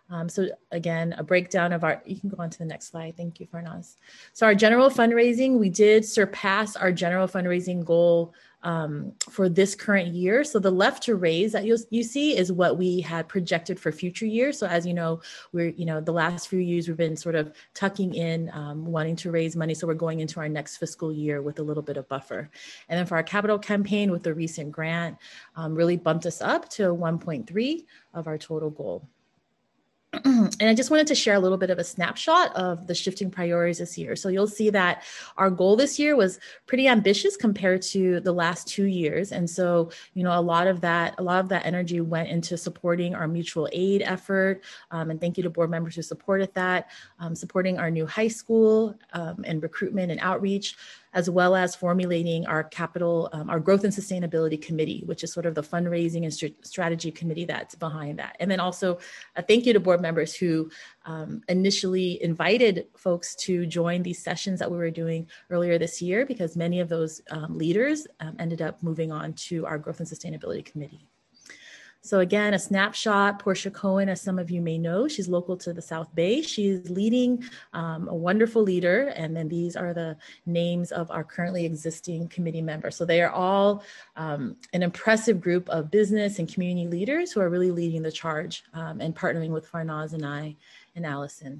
So again, a breakdown of you can go on to the next slide. Thank you, Farnaz. So our general fundraising, we did surpass our general fundraising goal for this current year. So the left to raise that you see is what we had projected for future years. So as you know, the last few years we've been sort of tucking in, wanting to raise money. So we're going into our next fiscal year with a little bit of buffer. And then for our capital campaign with the recent grant, really bumped us up to 1.3 of our total goal. And I just wanted to share a little bit of a snapshot of the shifting priorities this year. So you'll see that our goal this year was pretty ambitious compared to the last 2 years. And so, a lot of that energy went into supporting our mutual aid effort. And thank you to board members who supported that, supporting our new high school and recruitment and outreach, as well as formulating our our growth and sustainability committee, which is sort of the fundraising and strategy committee that's behind that. And then also a thank you to board members who initially invited folks to join these sessions that we were doing earlier this year, because many of those leaders ended up moving on to our growth and sustainability committee. So again, a snapshot, Portia Cohen, as some of you may know, she's local to the South Bay. She's leading a wonderful leader. And then these are the names of our currently existing committee members. So they are all an impressive group of business and community leaders who are really leading the charge and partnering with Farnaz and I and Allison.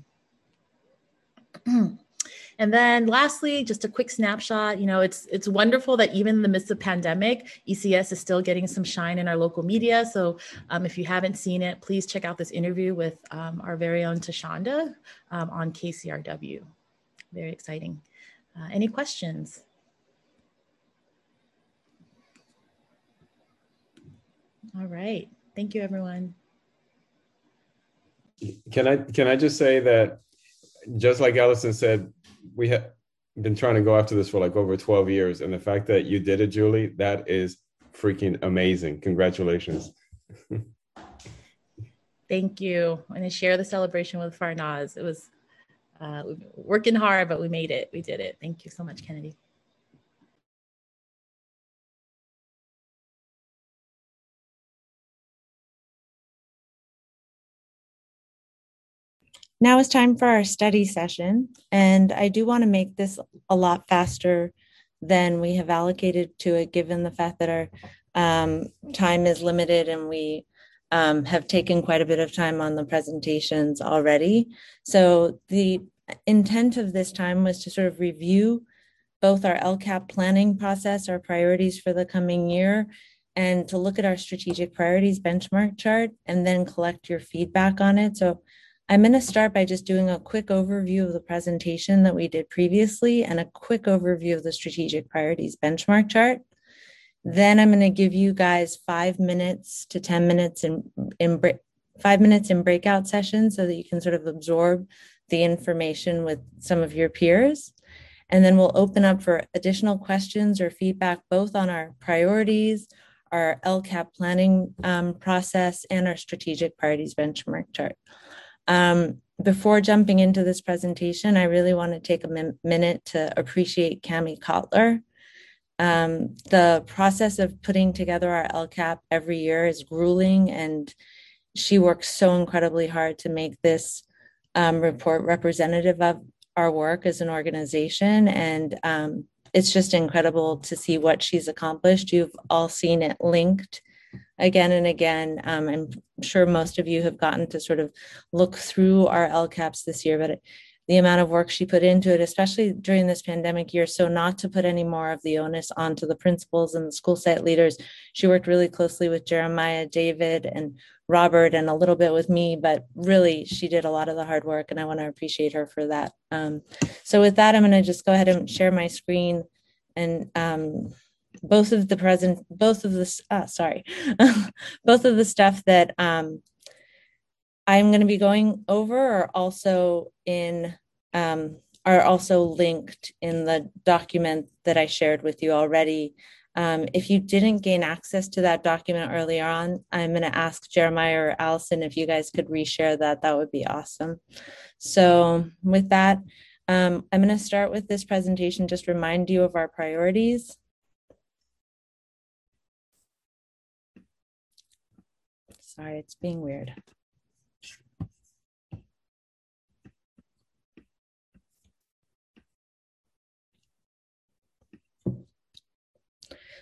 And then lastly, just a quick snapshot, it's wonderful that even in the midst of pandemic, ECS is still getting some shine in our local media. So if you haven't seen it, please check out this interview with our very own Tashonda on KCRW. Very exciting. Any questions? All right. Thank you, everyone. Can I just say that, just like Allison said, we have been trying to go after this for like over 12 years. And the fact that you did it, Julie, that is freaking amazing. Congratulations. Thank you. And I share the celebration with Farnaz. It was working hard, but we made it. We did it. Thank you so much, Kennedy. Now it's time for our study session, and I do want to make this a lot faster than we have allocated to it, given the fact that our time is limited and we have taken quite a bit of time on the presentations already. So the intent of this time was to sort of review both our LCAP planning process, our priorities for the coming year, and to look at our strategic priorities benchmark chart and then collect your feedback on it. So I'm going to start by just doing a quick overview of the presentation that we did previously and a quick overview of the strategic priorities benchmark chart. Then I'm going to give you guys 5 minutes to 10 minutes in 5 minutes in breakout sessions so that you can sort of absorb the information with some of your peers. And then we'll open up for additional questions or feedback, both on our priorities, our LCAP planning process, and our strategic priorities benchmark chart. Before jumping into this presentation, I really want to take a minute to appreciate Cami Kotler. The process of putting together our LCAP every year is grueling, and she works so incredibly hard to make this report representative of our work as an organization. And it's just incredible to see what she's accomplished. You've all seen it linked again and again. I'm sure most of you have gotten to sort of look through our LCAPs this year, but the amount of work she put into it, especially during this pandemic year. So not to put any more of the onus onto the principals and the school site leaders. She worked really closely with Jeremiah, David, and Robert, and a little bit with me, but really she did a lot of the hard work, and I want to appreciate her for that. So with that, I'm going to just go ahead and share my screen, and both of the stuff that I'm going to be going over are also linked in the document that I shared with you already. If you didn't gain access to that document earlier on, I'm going to ask Jeremiah or Allison if you guys could reshare that. That would be awesome. So with that, I'm going to start with this presentation, just remind you of our priorities. Sorry, it's being weird.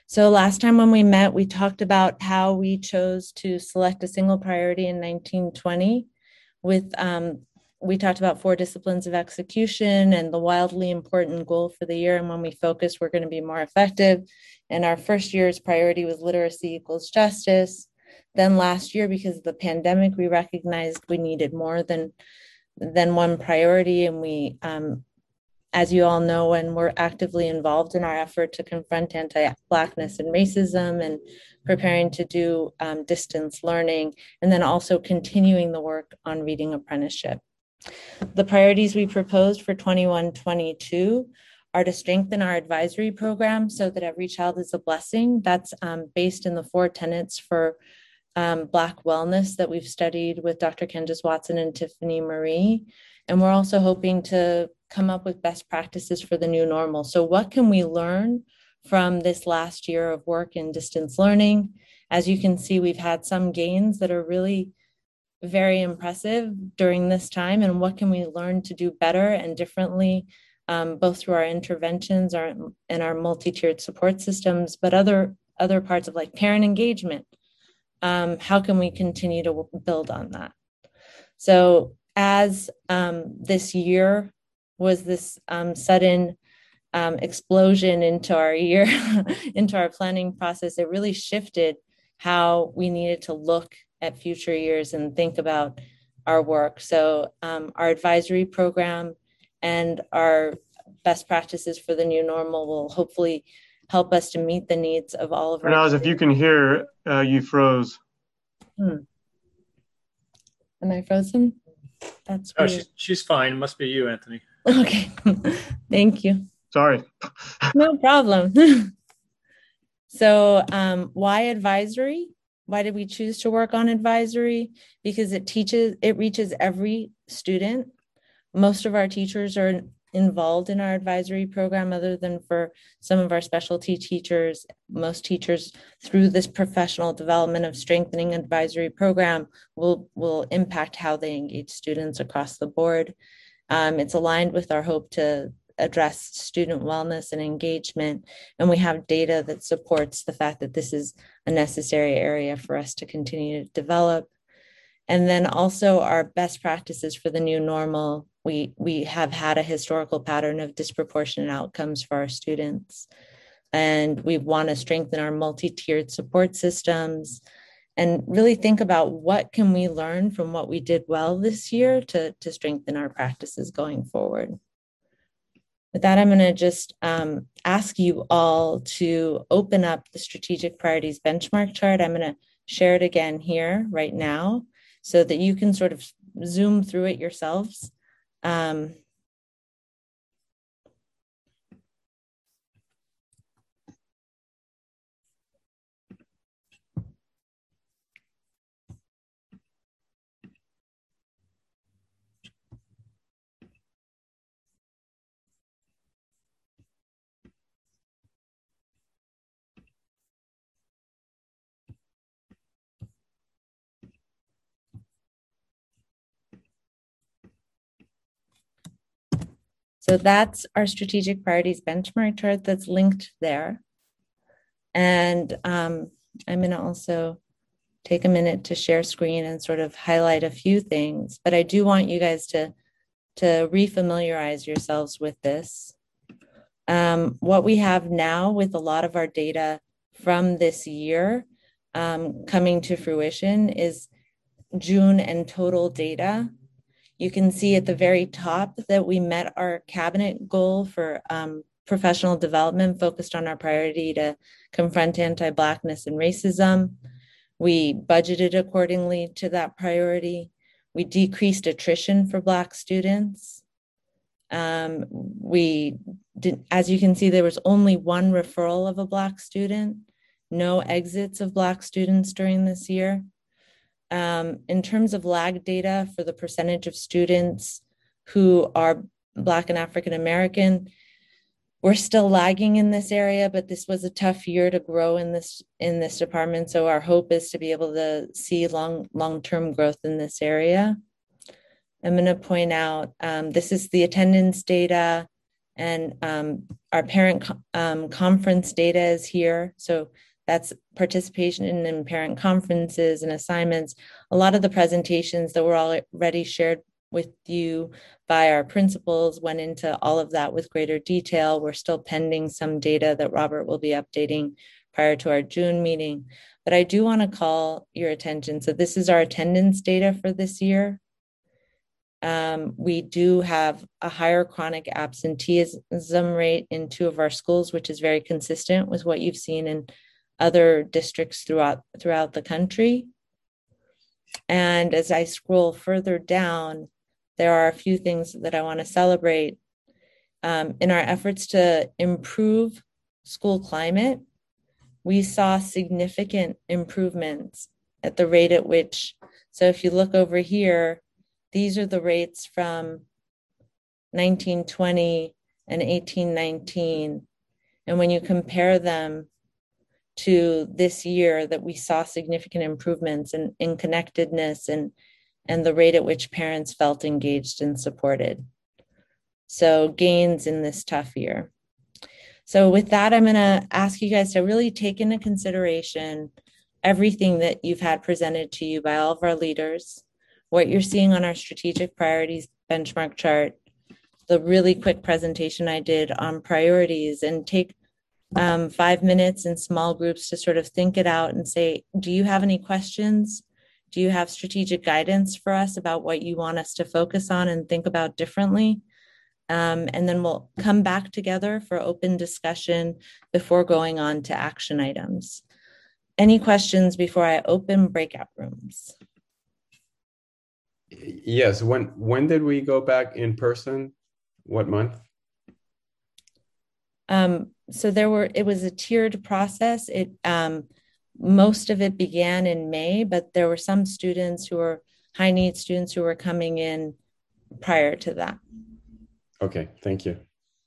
So last time when we met, we talked about how we chose to select a single priority in 1920 with, we talked about 4 disciplines of execution and the wildly important goal for the year. And when we focus, we're going to be more effective. And our first year's priority was literacy equals justice. Then last year, because of the pandemic, we recognized we needed more than one priority. And we, as you all know, and we're actively involved in our effort to confront anti-Blackness and racism and preparing to do distance learning, and then also continuing the work on reading apprenticeship. The priorities we proposed for 21-22 are to strengthen our advisory program so that every child is a blessing. That's based in the 4 tenets for Black wellness that we've studied with Dr. Candace Watson and Tiffany Marie. And we're also hoping to come up with best practices for the new normal. So what can we learn from this last year of work in distance learning? As you can see, we've had some gains that are really very impressive during this time. And what can we learn to do better and differently, both through our interventions and our multi-tiered support systems, but other parts of like parent engagement. How can we continue to build on that? So as this year was this sudden explosion into our year, into our planning process, it really shifted how we needed to look at future years and think about our work. So our advisory program and our best practices for the new normal will hopefully help us to meet the needs of all of our Naz, if you can hear, you froze. Am I frozen? That's weird. Oh, she's fine. It must be you, Anthony. Okay. Thank you. Sorry. No problem. So why advisory? Why did we choose to work on advisory? Because it reaches every student. Most of our teachers are involved in our advisory program, other than for some of our specialty teachers. Most teachers, through this professional development of strengthening advisory program, will impact how they engage students across the board. It's aligned with our hope to address student wellness and engagement. And we have data that supports the fact that this is a necessary area for us to continue to develop. And then also our best practices for the new normal. We have had a historical pattern of disproportionate outcomes for our students. And we want to strengthen our multi-tiered support systems and really think about what can we learn from what we did well this year to strengthen our practices going forward. With that, I'm going to just ask you all to open up the strategic priorities benchmark chart. I'm going to share it again here right now so that you can sort of zoom through it yourselves. So that's our strategic priorities benchmark chart that's linked there. And I'm going to also take a minute to share screen and sort of highlight a few things, but I do want you guys to refamiliarize yourselves with this. What we have now with a lot of our data from this year coming to fruition is June and total data. You can see at the very top that we met our cabinet goal for professional development focused on our priority to confront anti-Blackness and racism. We budgeted accordingly to that priority. We decreased attrition for Black students. As you can see, there was only one referral of a Black student, no exits of Black students during this year. In terms of lag data for the percentage of students who are Black and African American, we're still lagging in this area, but this was a tough year to grow in this department. So our hope is to be able to see long-term growth in this area. I'm going to point out, this is the attendance data And our parent conference data is here. So that's participation in parent conferences and assignments. A lot of the presentations that were already shared with you by our principals went into all of that with greater detail. We're still pending some data that Robert will be updating prior to our June meeting. But I do want to call your attention. So this is our attendance data for this year. We do have a higher chronic absenteeism rate in 2 of our schools, which is very consistent with what you've seen in other districts throughout the country. And as I scroll further down, there are a few things that I want to celebrate. In our efforts to improve school climate, we saw significant improvements at the rate at which, so if you look over here, these are the rates from 1920 and 1819. And when you compare them to this year, that we saw significant improvements in connectedness and the rate at which parents felt engaged and supported. So gains in this tough year. So with that, I'm going to ask you guys to really take into consideration everything that you've had presented to you by all of our leaders, what you're seeing on our strategic priorities benchmark chart, the really quick presentation I did on priorities, and take 5 minutes in small groups to sort of think it out and say, do you have any questions? Do you have strategic guidance for us about what you want us to focus on and think about differently? And then we'll come back together for open discussion before going on to action items. Any questions before I open breakout rooms? Yes. When did we go back in person? What month? So it was a tiered process. Most of it began in May, but there were some students who were high need students who were coming in prior to that. Okay, thank you.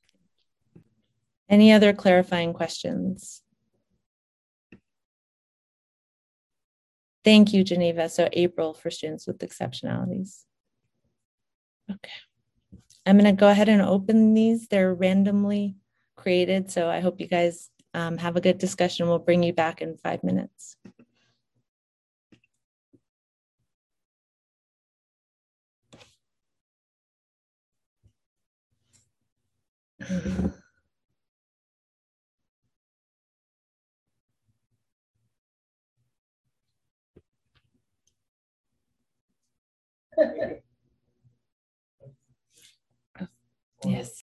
Any other clarifying questions? Thank you, Geneva. So April for students with exceptionalities. Okay. I'm going to go ahead and open these. They're randomly created. So I hope you guys have a good discussion. We'll bring you back in 5 minutes. Yes.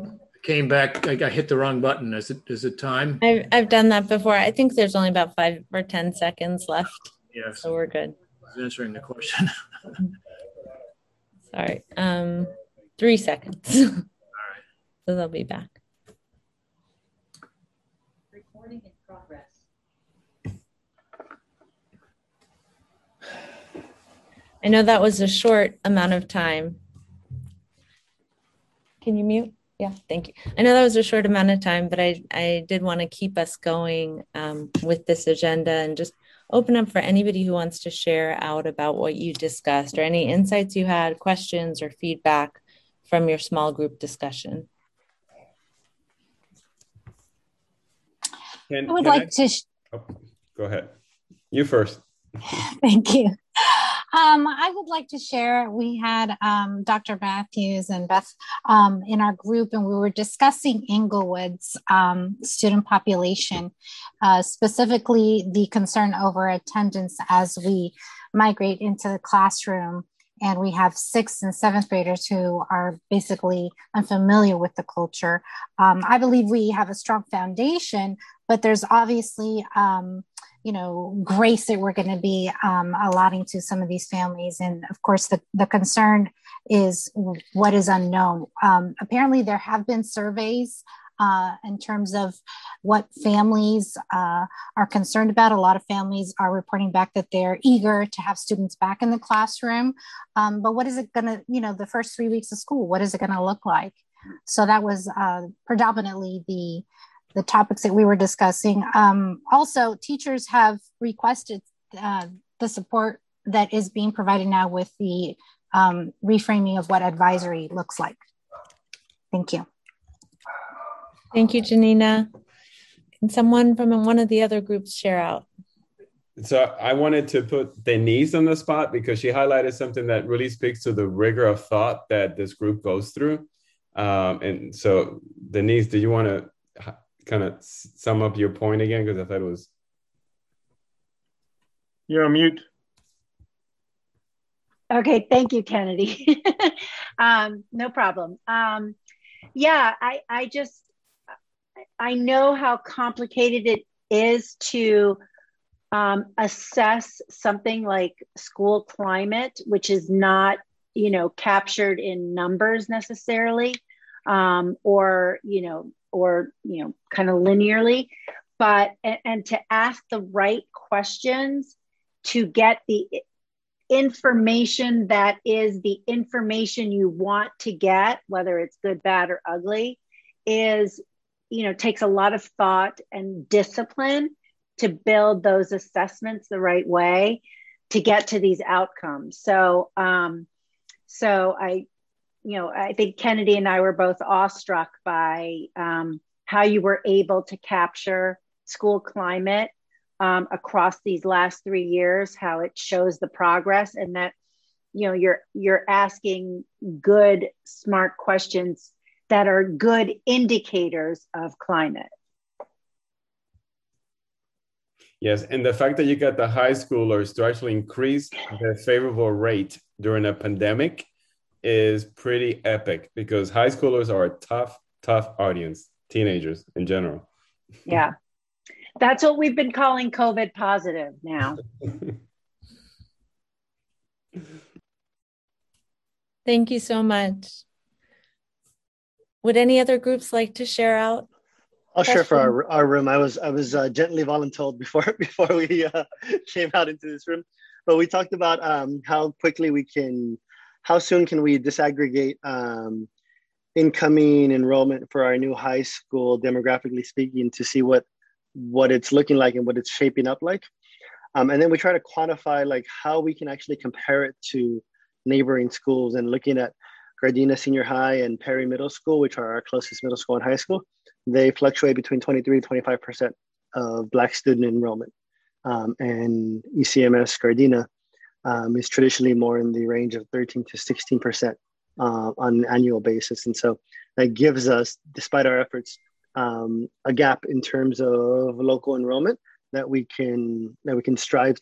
Came back. I hit the wrong button. Is it time? I've done that before. I think there's only about 5 or 10 seconds left. Yes. So we're good. I was answering the question. Sorry. 3 seconds. All right. So they'll be back. Recording in progress. I know that was a short amount of time. Can you mute? Yeah, thank you. I know that was a short amount of time, but I did want to keep us going with this agenda and just open up for anybody who wants to share out about what you discussed or any insights you had, questions or feedback from your small group discussion. I would like to. Go ahead. You first. Thank you. I would like to share, we had Dr. Matthews and Beth in our group, and we were discussing Inglewood's student population, specifically the concern over attendance as we migrate into the classroom. And we have 6th and 7th graders who are basically unfamiliar with the culture. I believe we have a strong foundation, but there's obviously grace that we're going to be allotting to some of these families. And of course, the concern is what is unknown. Apparently, there have been surveys in terms of what families are concerned about. A lot of families are reporting back that they're eager to have students back in the classroom. But what is it going to, the first 3 weeks of school, what is it going to look like? So that was predominantly the topics that we were discussing. Also, teachers have requested the support that is being provided now with the reframing of what advisory looks like. Thank you. Thank you, Janina. Can someone from one of the other groups share out? So I wanted to put Denise on the spot because she highlighted something that really speaks to the rigor of thought that this group goes through. And so Denise, do you want to kind of sum up your point again? Because I thought it was... You're on mute. Okay, thank you, Kennedy. No problem. Yeah, I know how complicated it is to assess something like school climate, which is not, captured in numbers necessarily, or kind of linearly, but and to ask the right questions to get the information that is the information you want to get, whether it's good, bad, or ugly, is, takes a lot of thought and discipline to build those assessments the right way to get to these outcomes. So I think Kennedy and I were both awestruck by how you were able to capture school climate across these last 3 years, how it shows the progress, and that you're asking good, smart questions that are good indicators of climate. Yes, and the fact that you got the high schoolers to actually increase their favorable rate during a pandemic is pretty epic, because high schoolers are a tough audience, teenagers in general. Yeah, that's what we've been calling COVID positive now. Thank you so much. Would any other groups like to share out? I'll share for our room. I was gently voluntold before we came out into this room, but we talked about how soon can we disaggregate incoming enrollment for our new high school, demographically speaking, to see what it's looking like and what it's shaping up like. And then we try to quantify like how we can actually compare it to neighboring schools, and looking at Gardena Senior High and Perry Middle School, which are our closest middle school and high school. They fluctuate between 23 to 25% of Black student enrollment. And ECMS Gardena is traditionally more in the range of 13 to 16% on an annual basis. And so that gives us, despite our efforts, a gap in terms of local enrollment that we can strive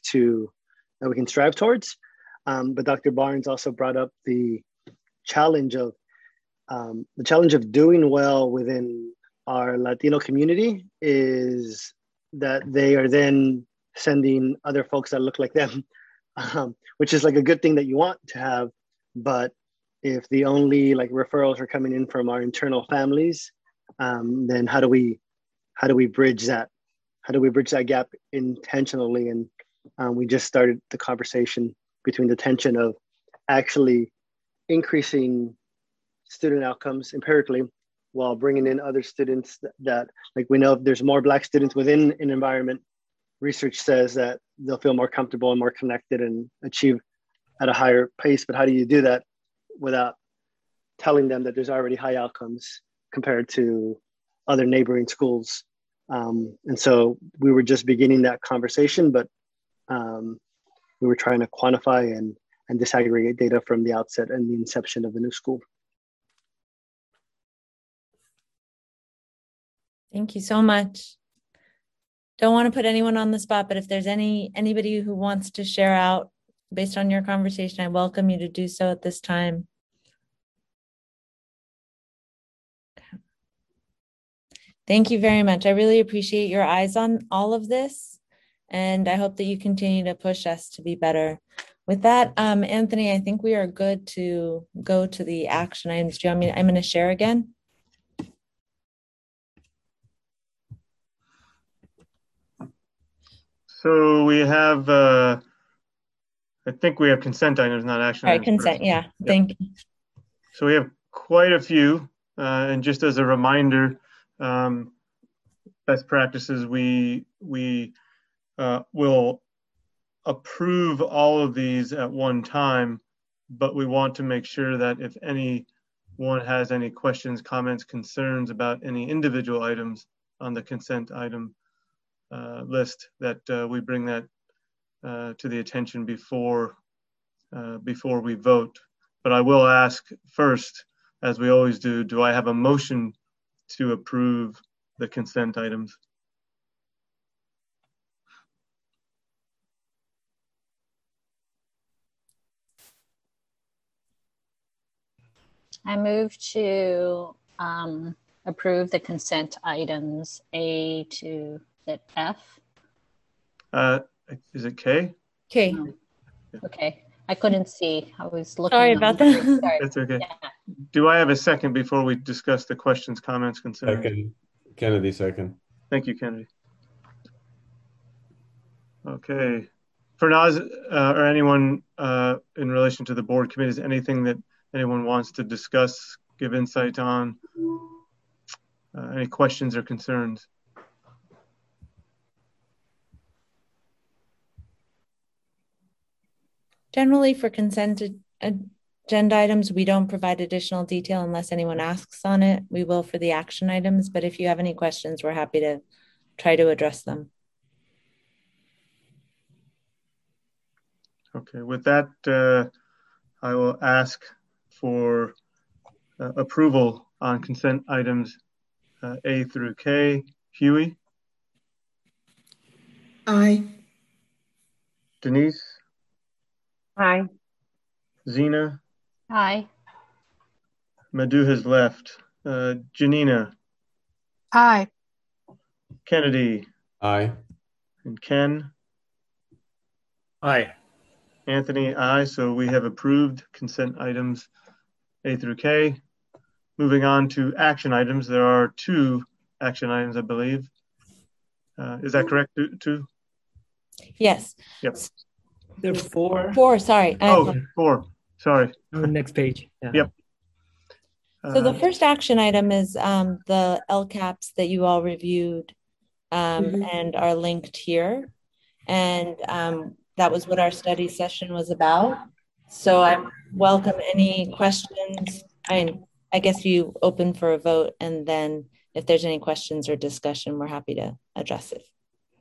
towards. But Dr. Barnes also brought up the challenge of the challenge of doing well within our Latino community is that they are then sending other folks that look like them, which is like a good thing that you want to have. But if the only like referrals are coming in from our internal families, then how do we bridge that? How do we bridge that gap intentionally? And we just started the conversation between the tension of actually increasing student outcomes empirically while bringing in other students that like we know if there's more Black students within an environment, research says that they'll feel more comfortable and more connected and achieve at a higher pace. But how do you do that without telling them that there's already high outcomes compared to other neighboring schools? And so we were just beginning that conversation, but we were trying to quantify and disaggregate data from the outset and the inception of the new school. Thank you so much. Don't want to put anyone on the spot, but if there's anybody who wants to share out based on your conversation, I welcome you to do so at this time. Thank you very much. I really appreciate your eyes on all of this, and I hope that you continue to push us to be better. With that, Anthony, I think we are good to go to the action items. Do you want me? I'm going to share again. So we have, I think we have consent items, not action All right, items. consent, first. yeah, Yep. thank you. So we have quite a few, and just as a reminder, best practices, we will approve all of these at one time, but we want to make sure that if anyone has any questions, comments, concerns about any individual items on the consent item list, that we bring that to the attention before we vote. But I will ask first, as we always do I have a motion to approve the consent items? I move to approve the consent items A to F. Is it K? K. No. Okay. I couldn't see. I was looking. Sorry about that. Sorry. That's okay. Yeah. Do I have a second before we discuss the questions, comments, concerns? Second. Kennedy, second. Thank you, Kennedy. Okay. Farnaz, or anyone in relation to the board committees, anything that anyone wants to discuss, give insight on, any questions or concerns? Generally, for consent agenda items, we don't provide additional detail unless anyone asks on it. We will for the action items, but if you have any questions, we're happy to try to address them. Okay, with that, I will ask for approval on consent items A through K. Huey? Aye. Denise? Aye. Zena? Aye. Madhu has left. Janina? Aye. Kennedy? Aye. And Ken? Aye. Anthony, aye. So we have approved consent items A through K. Moving on to action items. There are 2 action items, I believe. Is that correct, two? Yes. Yep. There are 4. 4, sorry. Oh, 4. Sorry. On the next page. Yeah. Yep. So the first action item is the LCAPs that you all reviewed and are linked here. And that was what our study session was about. So I welcome any questions. I guess you open for a vote, and then if there's any questions or discussion, we're happy to address it.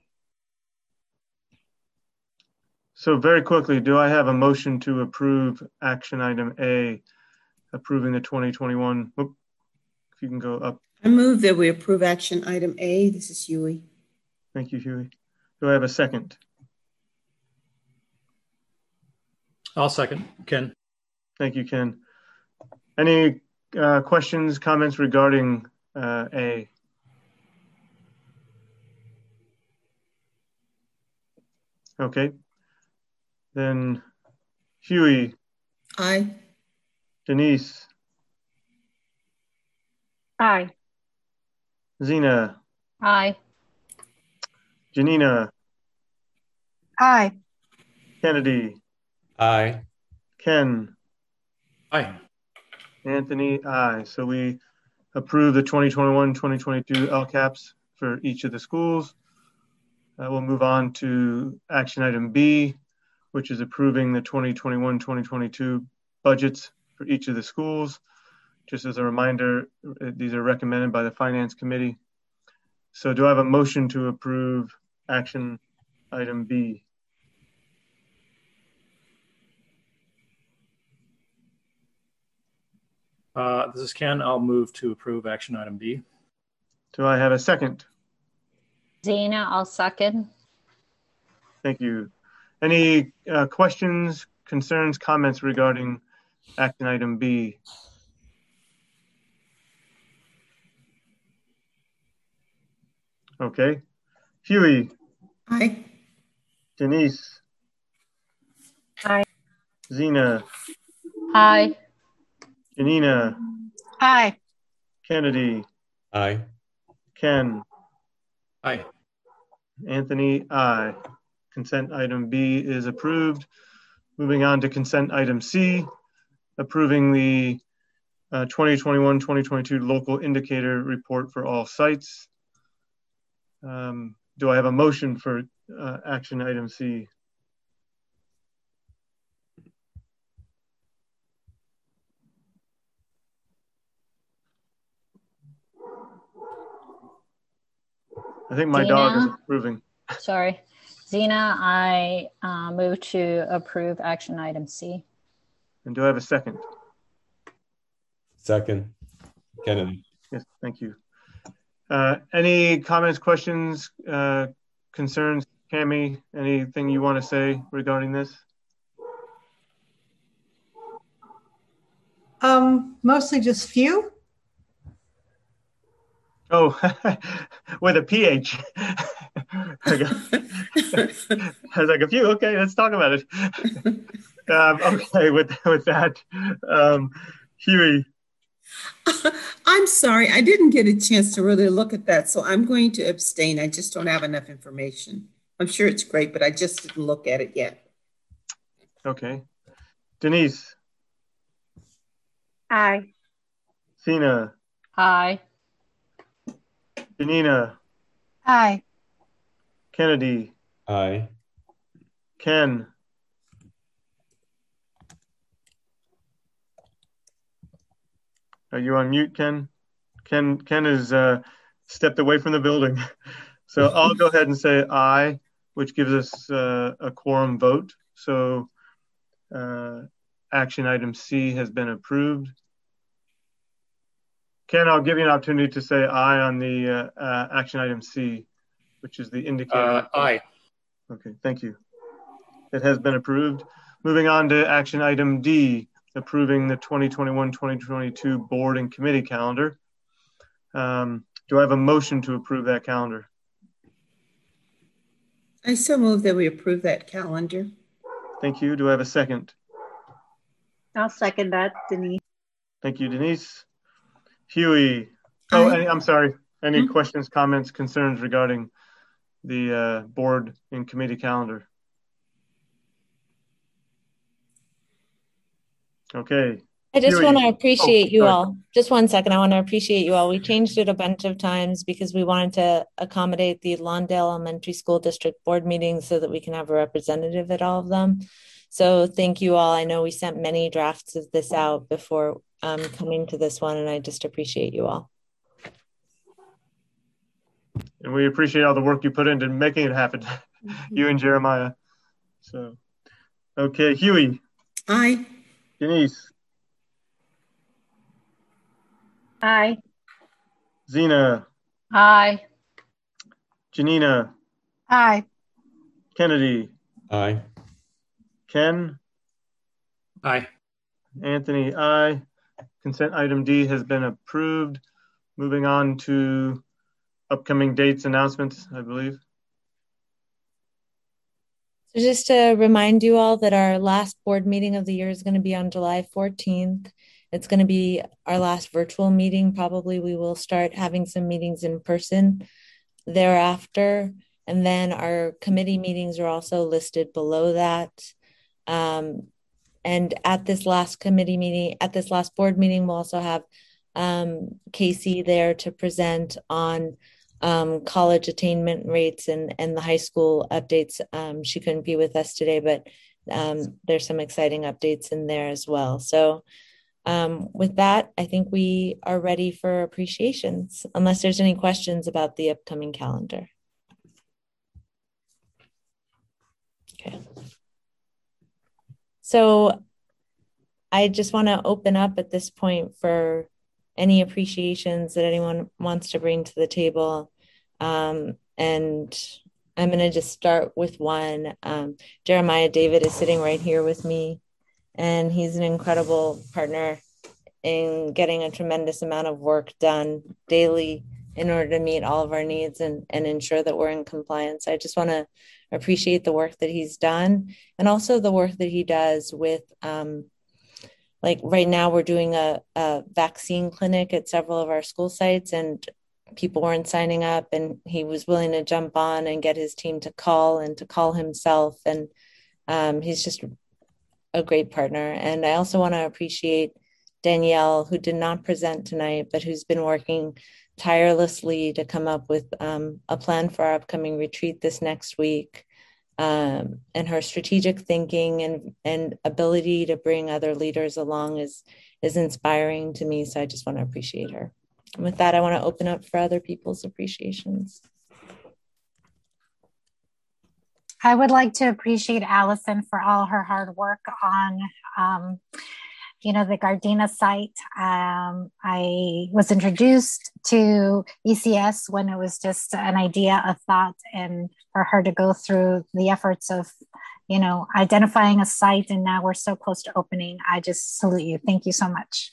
So very quickly, do I have a motion to approve action item A, approving the 2021? Whoop, if you can go up. I move that we approve action item A. This is Huey. Thank you, Huey. Do I have a second? I'll second. Ken. Thank you, Ken. Any questions, comments regarding A? Okay. Then Huey. Aye. Denise. Aye. Zena. Aye. Janina. Aye. Kennedy. Aye. Ken. Aye. Anthony. Aye. So we approve the 2021-2022 LCAPs for each of the schools. We'll move on to action item B, which is approving the 2021-2022 budgets for each of the schools. Just as a reminder, these are recommended by the Finance Committee. So do I have a motion to approve action item B? This is Ken. I'll move to approve action item B. Do I have a second? Zena, I'll second. Thank you. Any questions, concerns, comments regarding action item B? Okay. Huey. Aye. Denise. Aye. Zena. Aye. Janina. Aye. Kennedy. Aye. Ken. Aye. Anthony. Aye. Consent item B is approved. Moving on to consent item C, approving the 2021-2022 local indicator report for all sites. Do I have a motion for action item C? I think my dog is approving. Sorry. Zena, I move to approve action item C. And do I have a second? Second. Kennedy. Yes, thank you. Any comments, questions, concerns? Cami, anything you want to say regarding this? Mostly just few. Oh, with a PH. I was like, a few. Okay, let's talk about it. Okay, with that, Huey. I'm sorry, I didn't get a chance to really look at that, so I'm going to abstain. I just don't have enough information. I'm sure it's great, but I just didn't look at it yet. Okay. Denise. Aye. Zena. Aye. Janina. Aye. Kennedy. Aye. Ken. Are you on mute, Ken? Ken has stepped away from the building. So I'll go ahead and say aye, which gives us a quorum vote. So action item C has been approved. Ken, I'll give you an opportunity to say aye on the action item C, which is the indicator. Aye. Okay, thank you. It has been approved. Moving on to action item D, approving the 2021-2022 board and committee calendar. Do I have a motion to approve that calendar? I so move that we approve that calendar. Thank you. Do I have a second? I'll second that, Denise. Thank you, Denise. Huey. Oh, I'm sorry. Any questions, comments, concerns regarding the board and committee calendar? Okay. I just Huey. want to appreciate you sorry. all. Just 1 second. I want to appreciate you all. We changed it a bunch of times because we wanted to accommodate the Lawndale Elementary School District board meetings so that we can have a representative at all of them. So thank you all. I know we sent many drafts of this out before coming to this one, and I just appreciate you all. And we appreciate all the work you put into making it happen. You and Jeremiah. So, okay, Huey. Aye. Denise. Aye. Zena. Aye. Janina. Aye. Kennedy. Aye. Ken. Aye. Anthony. Aye. Consent item D has been approved. Moving on to upcoming dates announcements, I believe. So just to remind you all that our last board meeting of the year is going to be on July 14th. It's going to be our last virtual meeting. Probably we will start having some meetings in person thereafter. And then our committee meetings are also listed below that. And at this last committee meeting, at this last board meeting, we'll also have Casey there to present on college attainment rates and the high school updates. She couldn't be with us today, but there's some exciting updates in there as well. So with that, I think we are ready for appreciations, unless there's any questions about the upcoming calendar. Okay. So I just want to open up at this point for any appreciations that anyone wants to bring to the table. And I'm going to just start with one. Jeremiah David is sitting right here with me, and he's an incredible partner in getting a tremendous amount of work done daily in order to meet all of our needs and ensure that we're in compliance. I just want to appreciate the work that he's done, and also the work that he does with like right now we're doing a vaccine clinic at several of our school sites, and people weren't signing up, and he was willing to jump on and get his team to call himself. And he's just a great partner. And I also want to appreciate Danielle, who did not present tonight, but who's been working tirelessly to come up with a plan for our upcoming retreat this next week. And her strategic thinking and ability to bring other leaders along is inspiring to me. So I just want to appreciate her. And with that, I want to open up for other people's appreciations. I would like to appreciate Allison for all her hard work on the Gardena site. I was introduced to ECS when it was just an idea, a thought, and for her to go through the efforts of, identifying a site, and now we're so close to opening. I just salute you. Thank you so much.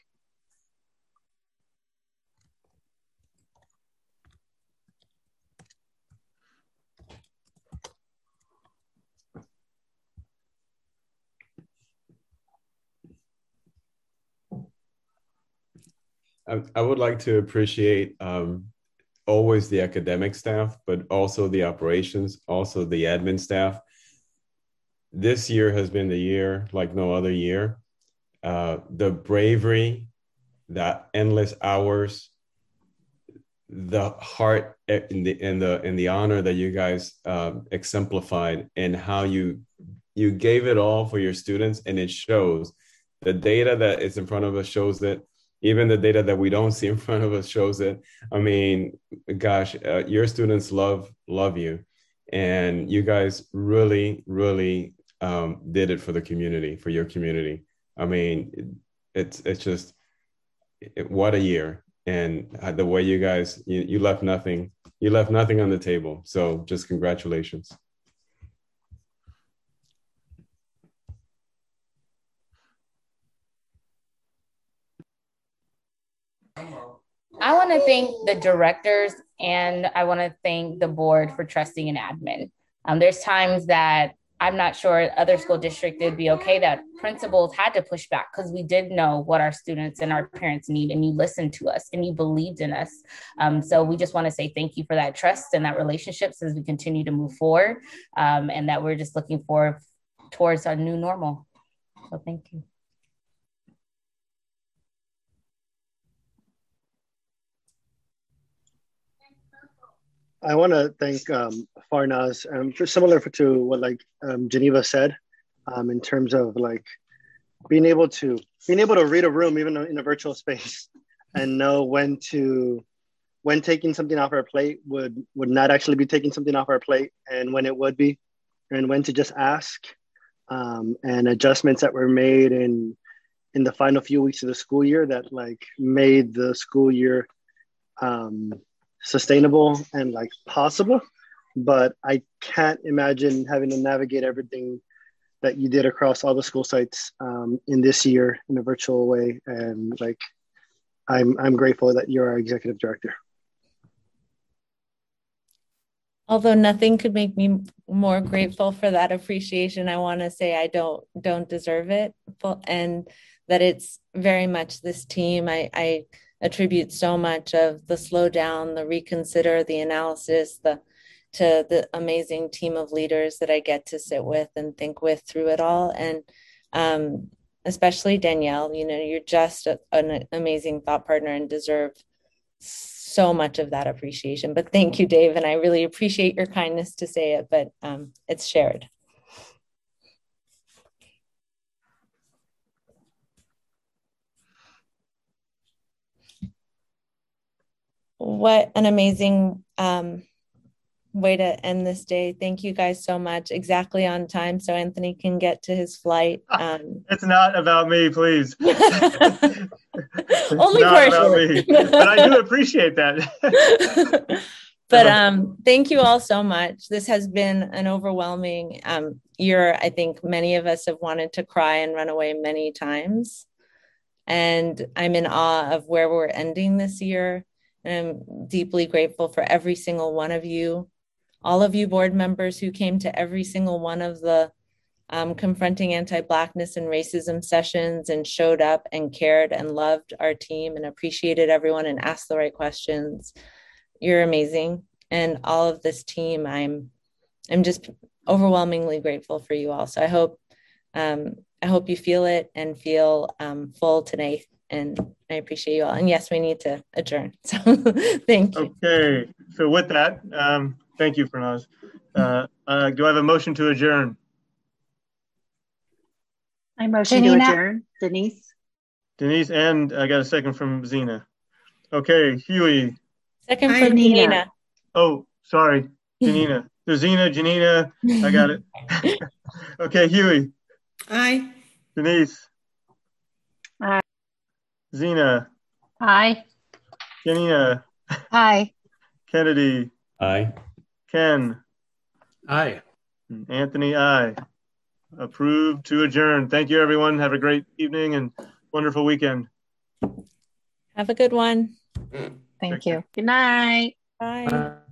I would like to appreciate always the academic staff, but also the operations, also the admin staff. This year has been the year like no other year. The bravery, the endless hours, the heart, and the honor that you guys exemplified, and how you gave it all for your students, and it shows. The data that is in front of us shows it. Even the data that we don't see in front of us shows it. I mean, gosh, your students love you, and you guys really, really did it for the community, for your community. I mean, it's just what a year, and the way you guys you left nothing on the table. So just congratulations. I want to thank the directors, and I want to thank the board for trusting an admin. There's times that I'm not sure other school districts would be okay, that principals had to push back because we did know what our students and our parents need, and you listened to us and you believed in us. So we just want to say thank you for that trust and that relationships as we continue to move forward, and that we're just looking forward towards our new normal. So thank you. I want to thank Farnaz, similar to what Geneva said, in terms of being able to read a room even in a virtual space, and know when taking something off our plate would not actually be taking something off our plate, and when it would be, and when to just ask, and adjustments that were made in the final few weeks of the school year that made the school year sustainable and possible. But I can't imagine having to navigate everything that you did across all the school sites in this year in a virtual way. And like, I'm grateful that you're our executive director. Although nothing could make me more grateful for that appreciation, I want to say I don't deserve it, and that it's very much this team. I attribute so much of the slowdown, the reconsider, the analysis, to the amazing team of leaders that I get to sit with and think with through it all. And especially Danielle, you're just an amazing thought partner and deserve so much of that appreciation. But thank you, Dave. And I really appreciate your kindness to say it, but it's shared. What an amazing way to end this day. Thank you guys so much. Exactly on time so Anthony can get to his flight. It's not about me, please. Only partially. But I do appreciate that. But thank you all so much. This has been an overwhelming year. I think many of us have wanted to cry and run away many times. And I'm in awe of where we're ending this year. And I'm deeply grateful for every single one of you, all of you board members who came to every single one of the confronting anti-Blackness and racism sessions and showed up and cared and loved our team and appreciated everyone and asked the right questions. You're amazing. And all of this team, I'm just overwhelmingly grateful for you all. So I hope you feel it and feel full today. And I appreciate you all. And yes, we need to adjourn. So thank you. Okay. So with that, thank you, Farnaz. Do I have a motion to adjourn? I motion to adjourn. Denise, and I got a second from Zena. Okay, Huey. Second from Janina. Oh, sorry, Janina. So Zena, Janina, I got it. Okay, Huey. Aye. Denise. Aye. Zena. Aye. Janina. Aye. Kennedy. Aye. Ken. Aye. Anthony, aye. Approved to adjourn. Thank you, everyone. Have a great evening and wonderful weekend. Have a good one. Thank you. Good night. Bye.